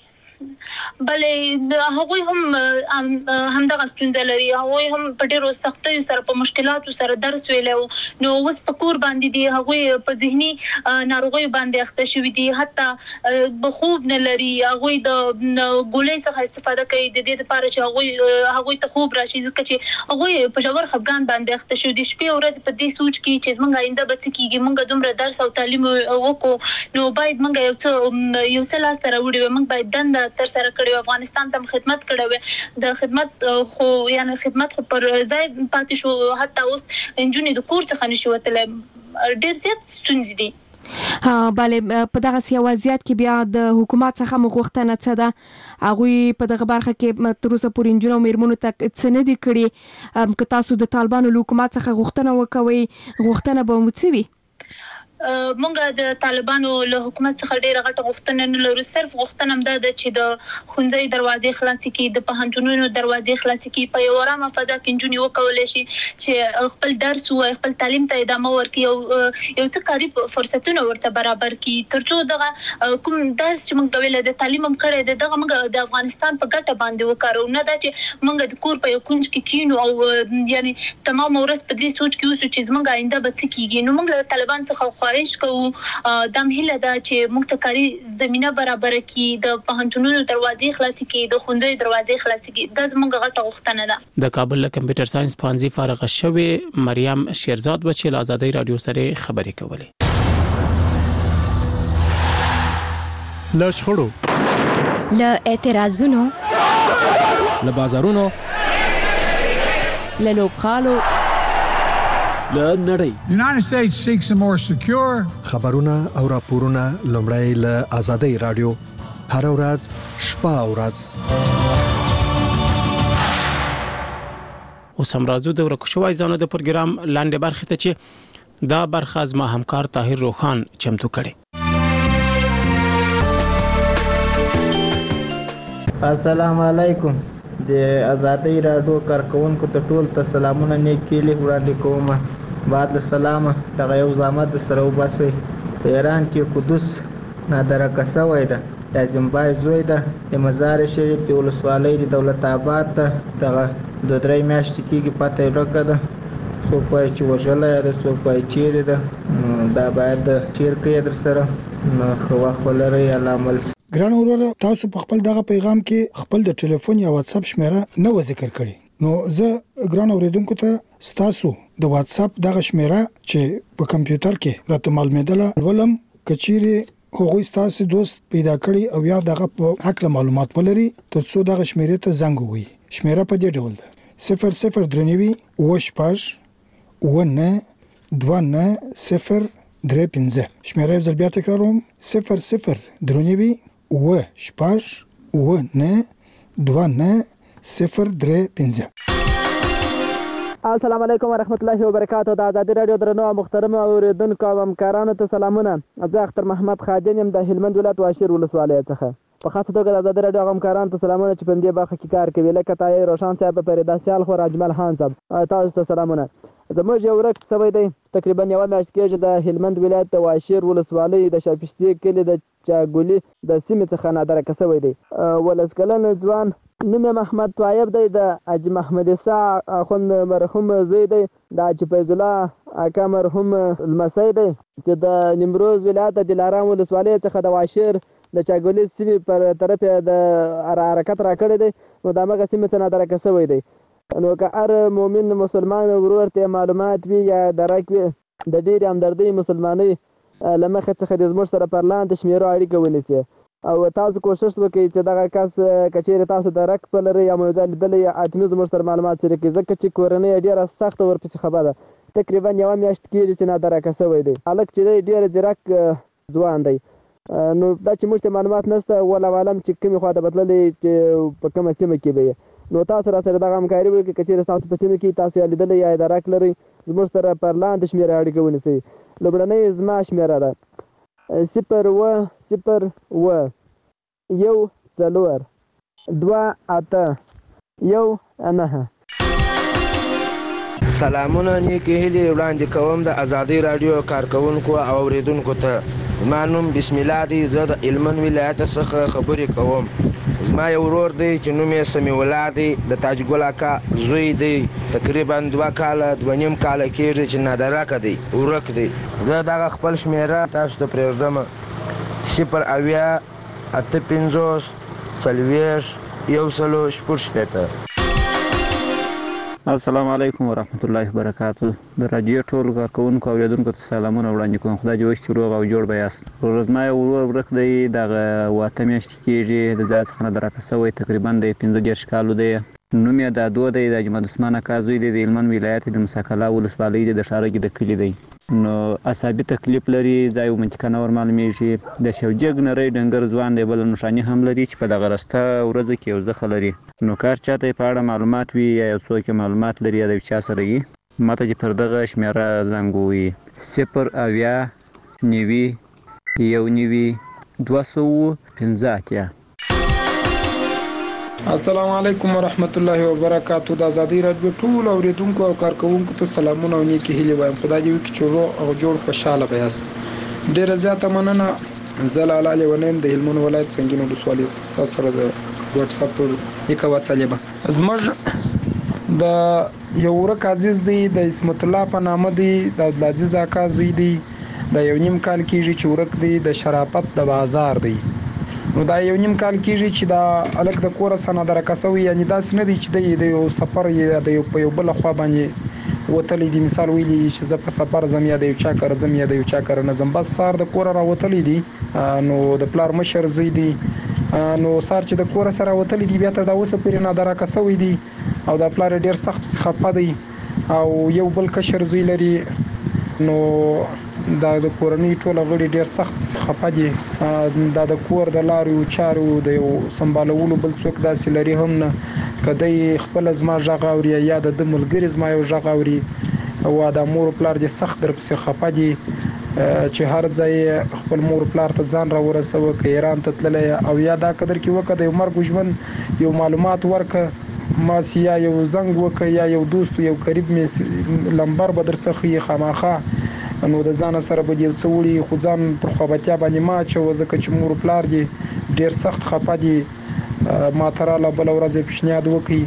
بلې هغوی هم همدغه ستونزه لري، هغوی هم په ډېرو سختیو سره په مشکلاتو سره درس ویلی وو، نو اوس په کور باندې دي، هغوی په ذهني ناروغیو باندې اخته شوي دي، حتی خوب نه لري، هغوی د ګولۍ څخه استفاده کوي د دې لپاره چې هغوی ته خوب راشي، ځکه چې هغوی په ژور خفګان باندې اخته شوي دي. شپې او ورځې په دې سوچ کې چې زموږ آینده به څه کېږي، موږ دومره درس او تعلیم وکړو نو باید موږ یو څه لاسته راوړي وي، موږ باید دنده ترسره کړې وي، افغانستان ته خدمت کړی وي. د خدمت خو پر ځای پاتې شو، حتی اوس نجونې د کور څخه نشي وتلی، ډېر زیات ستونزې دي. بله په دغه سیاوازیات کې بیا د حکومت څخه مغوښتنه څه ده؟ هغوی په دغه برخه کې تر اوسه پورې نجونو او میرمنو ته څه نه دي کړي؟ که تاسو د طالبانو له حکومت څخه غوښتنه وکوئ، غوښتنه به مو څه وي؟ مونږ د طالبانو له حکومت څخه ډېره غټه غوښتنه نه لرو، صرف غوښتنه همدا ده چې د ښوونځیو دروازې خلاصې کړي، د پوهنتونونو دروازې خلاصې کړي، په یوه ارامه فضا کې نجونې وکولی شي چې خپل درس ووایي، خپل تعلیم ته ادامه ورکړي، یو څه کاري فرصتونه ورته برابر کړي، تر څو دغه کوم درس چې موږ ویلی د تعلیم هم کړی دی دغه موږ د افغانستان په ګټه باندې وکاروو، نه دا چې موږ د کور په یو کونج کې کینو او یعنې تمامه ورځ په دې سوچ کې اوسو چې زموږ آینده به څه کېږي. نو موږ له طالبان څخه خواهش کوو دا هیله ده چې موږ ته کاري زمینه برابر کړي، د پوهنتونونو دروازې خلاصې کړي، د ښوونځیو دروازې خلاصې کړي، دا زموږ غټه غوښتنه ده. د کابل له کمپیوټر ساينس پوهنځي فارغه شوې مریم شیرزاد و چې له آزادۍ رادیو سره خبرې کولې. له شخړو، له اعتراضونو، له بازارونو، له لوبغالو، له نړۍ. United States seeks a more secure. خبرونه او راپورونه لومړی له آزادۍ رادیو هر ورځ شپه او ورځ. اوس هم راځو د ورکو شوی ځانو د پروګرام لاندې برخه ته چې دا برخه از ما همکار طاهر روخان چمتو کړي. السلام علیکم. د آزادۍ رادیو کارکونکو ته ټول ته سلامونه نیکې لیک وړاندې کوم. بعد السلام دغه یو زحمت سره وباسي. په ایران کې قدس نادرکه شوی ده، د زیمبای زوی ده، د مزار شریف د ولسوالۍ د دولت آباد ته دغه 2-3 میاشتې کېږي پته یې ورکه ده. څوک وایي چې وژلی ده، څوک وایي چیرې ده، دا باید شیر کړي در سره، نو ښه وخت ولرئ، الله عمل. ګران وروره، تاسو په خپل دغه پیغام کې خپل د ټلیفون یا واتس اپ شمیره نه و ذکر کړی، نو زه ګران اوریدونکو ته ستاسو د واتس اپ دغه شمیره چې په کمپیوټر کې راته معلومېدله ولم، کچيري هغوی ستاسو دوست پیدا کړي او یا دغه په حق معلومات ولري، ترڅو دغه شمیره ته زنګ ووهي. شمیره په دې ډول ده: 0039 وشپاش ونه 2903. شمیره یو ځل بیا تکراروم: 0039 وشپاش ونه 2903. السلام علیکم ورحمت الله وبرکاته. د آزادۍ رادیو درنو او محترم اوریدونکو او همکارانو ته سلامونه. زه اختر محمد خادم یم د هلمند ولایت واشیر ولسوالۍ څخه. په خاصه توګه د آزادۍ رادیو همکارانو ته سلامونه چې په دې برخه کې کار کوي، لکه طاهر روشن صاحب، فریدا سیال خو، اجمل خان صاحب، تاسو ته سلامونه. زموږ یو ورک سوی دی تقریبا یو میاشت کېږي د هلمند ولایت د واشیر ولسوالۍ د شاپشتي کلي د چاګولي د سیمې څخه نادرکه سوی دی. ولس کلن ځوان نوم یې محمد طایب دی، د حاجي محمد عیسی اخوند مرحوم زوی دی، د حاجي فیض الله اکا مرحوم لمسی دی، چې د نیمروز ولایت د دلارام ولسوالۍ څخه د واشیر د چاګولي سیمې پر طرف د حرکت راکړی دی، نو د همغه سیمې څخه نادرکه سوی دی. نو که هر مؤمن مسلمان ورور ته معلومات وي یا درک وي، د ډېرې همدردۍ مسلمانۍ له مخې څخه د زموږ سره پر لاندې شمېرو اړیکه ونیسي، او تاسو کوشش وکړئ چې دغه کس که چیرې تاسو درک په لرئ یا مو یو ځای لیدلی یا حتمي زموږ سره معلومات شریک کړئ، ځکه چې کورنۍ ډېره سخته ورپسې خبره. تقریبا یوه میاشت کېږي چې نادرکه شوی دی. هلک چې دی ډېر ځیرک ځوان دی. نو دا چې موږ ته معلومات نشته، والله عالم چې کومې خوا ته بتللی چې په کومه سیمه کې به یې، نو تاسو را سره دغه همکاري وکړئ. که چیرې تاسو په سیمه کې تاسو یا لیدلی یا درک لرئ، زموږ سره پر لاندې شمېره اړیکه ونیسئ. لومړنۍ زما شمېره ده 010142819. سلامونه نیکې هیلې وړاندې کوم د آزادۍ رادیو کارکونکو او اوریدونکو ته. زما نوم بسم الله دی. زه د هلمند ولایت څخه خبرې کوم. زما یو ورور دی چې نوم یې سمیع الله دی، د تاج ګل اکا زوی دی. تقریبا 2 کاله 2.5 کاله کېږي چې نادرکه دی، ورک دی. زه دغه خپل شمېره تاسو ته پرېږدم: 0 السلام علیکم ورحمت الله وبرکاتہ. د رادیو ټول کارکونکو او اوریدونکو ته سلامونه وړاندې کوم. خدای دې وکړي چې روغ او جوړ به یاست. ورځما یو ورک دی، دغه 8 میاشتې کېږي د ځای څخه نادرکه شوی، تقریبا د 15 کالو دی. نوم یې دادو دی، د اجمل عثمان اکا زوی دی، د هلمند ولایت د مساکلا ولسوالۍ دی، د ښارګي د کلي دی. نو عصبي تکلیف لري، ځای او منطقه نه ورمعلومېږي. د شوجګ نری ډنګر ځوان دی، بله نښاني هم لري چې په دغه رسته ورځو کې یو زخه لري. نو کار چاته په اړه معلومات وي یا یو څوک معلومات لري یا د چا سره وي، ماته چې پر دغه شمېره زنګ ووهي: 0 السلام علیکم ورحمت الله وبرکاتہ. د ازادي رادیو ټول اوریدونکو او کارکونکو ته سلامونه او نیکی هیلې وایم. خدای دې وکړي چې روغ او جوړ خوشاله به یاست. ډېره زیاته مننه. زه لاله لیونیم د هلمند ولایت سنګین ولسوالۍ څخه سره د واتس اپ پر یک وسیله به زموږ د یو ورک عزیز دی، د اسمت الله په نامه دی، د عبدالعزیز اکا زوی دی، د 1.5 کال کېږي چې ورک دی، د شرافت د بازار دی. نو دا 1.5 کال کېږي چې دا الک د کوره سره درکه شوی، یعنی داسې نه دی چې د یو سفر یا د یو په یو بل خوا باندې وتلی دی. مثال ویلی چې زه په سفر ځم یا د یو چا کار ځم یا د یو چا کار نه ځم، بس سار د کوره راوتلی دی. نو د پلار مشر زوی دی، نو سار چې د کوره سره وتلی دی بیا تر دا اوسه پورې نادرکه شوی دی او د پلار ډیر سخت خفه دی او یو بل کشر زوی لري. نو دا د کورنۍ ټول غړي ډیر سخت خفه دي. دا د کور د لارو چارو د یو سمبالولو بل څوک داسې لري هم نه، کدی خپل زما ژغ اوري یا د ملګری زما یو ژغ اوري او د مور پلار دې سخت در پسې خفه دي چې هر ځای خپل مور پلار ته ځان را ورسوه، که ایران ته تللی او یا دا قدر کې وکړه د یو مرګ ژوند یو معلومات ورکړه، ماسی یا یو زنګ وکړه یا یو دوست یو قریب می لمبر به درڅخه خامخا. نو د ځان سره به یو څه وړي، خو ځان پر خوابتیا باندې ما چوه، ځکه چې مور پلار دې ډیر سخت خفه دي. ما تراله بل ورځ پیشنهاد وکړي،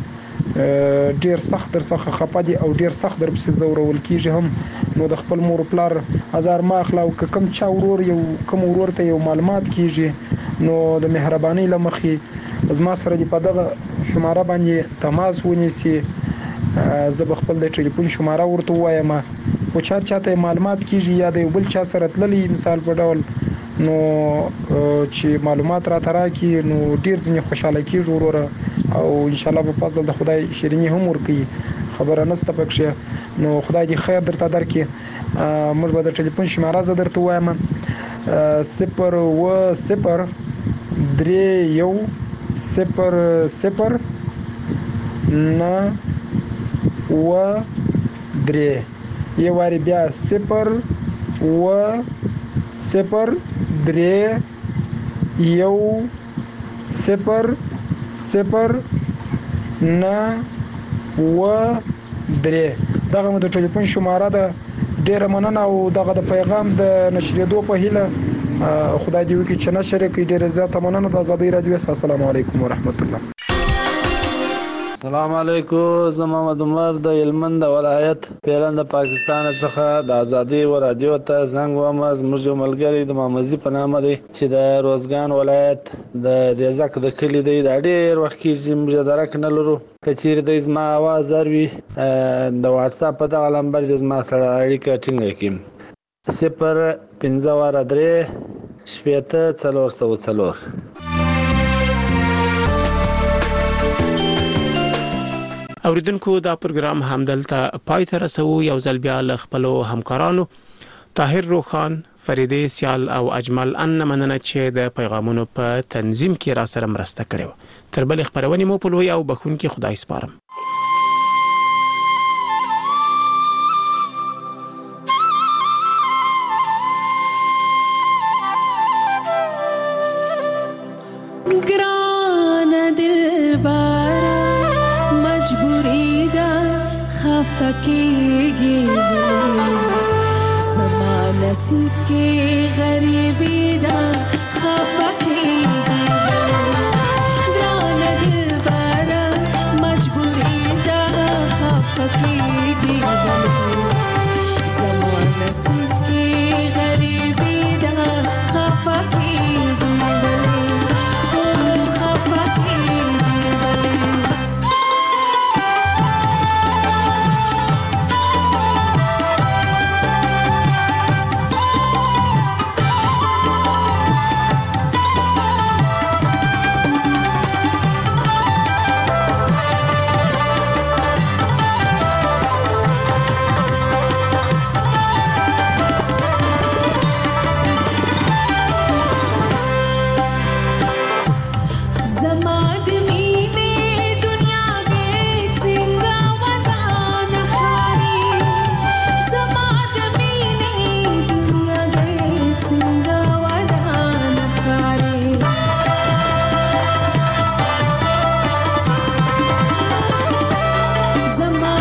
ډیر سخت در څخه خفه دي او ډیر سخت در پسې زورول کیږي هم. نو د خپل مور پلار هزار ما اخلا او کوم چا ورور یو کوم ورور ته یو معلومات کیږي، نو د مهرباني لمخې زما سره دی په دغه شماره باندې تماس ونیسي. زه به خپل د ټلیفون شماره ورته وایم، او چاته معلومات کیږي یا د یو بل چا سره تللی مثال په ډول، نو چې معلومات را تراکي نو ډیر ځنې خوشاله کیږي وروره او ان شاء الله په فضل د خدای شیرینی هم ورکي، خبره نسته پکښه. نو خدای دې خیر درته درکړي. موږ به د ټلیفون شماره زه درته وایم: 0103109 یو واری بیا 0103109 دغه مو د ټلیفون شماره ده. ډیره مننه او دغه د پیغام د نشریدو په هیله خدای دې وکړي چې نشر کړي. ډیره زیاته مننه د ازادي رادیو. السلام علیکم ورحمت الله. السلام علیکم. زه محمد عمر د هلمند ولایت پیران د پاکستان څخه د ازادي رادیو ته زنګ وم. زموږ یو ملګری د محمدزي په نامه دی چې د روزګان ولایت د دیزک د کلی دی. دا ډېر وخت کې موږ درک نه لرو، که چیرې د زما اواز اوري د واتس اپ په دغه نمبر د زما سره اړیکه ټینګه کړئ: 053 اوریدونکو دا پروګرام همدلته پای ته رسو. یو ځل بیا له خپلو همکارانو طاهر روخان، فریدې سیال او اجمل ان مننه چې د پیغامونو په تنظیم کې را سره مرسته کړې. تر بل خبرونه مو په لوی او بخونکي خدای سپارم. مجبوری دا خفکیگی سما نصیب کې غریبی دا خفه کېږي ګران دلبره مجبوري دا خفه کېږي زما نصیب کې غریبی دا خفه کېږي خفه کېږي Zama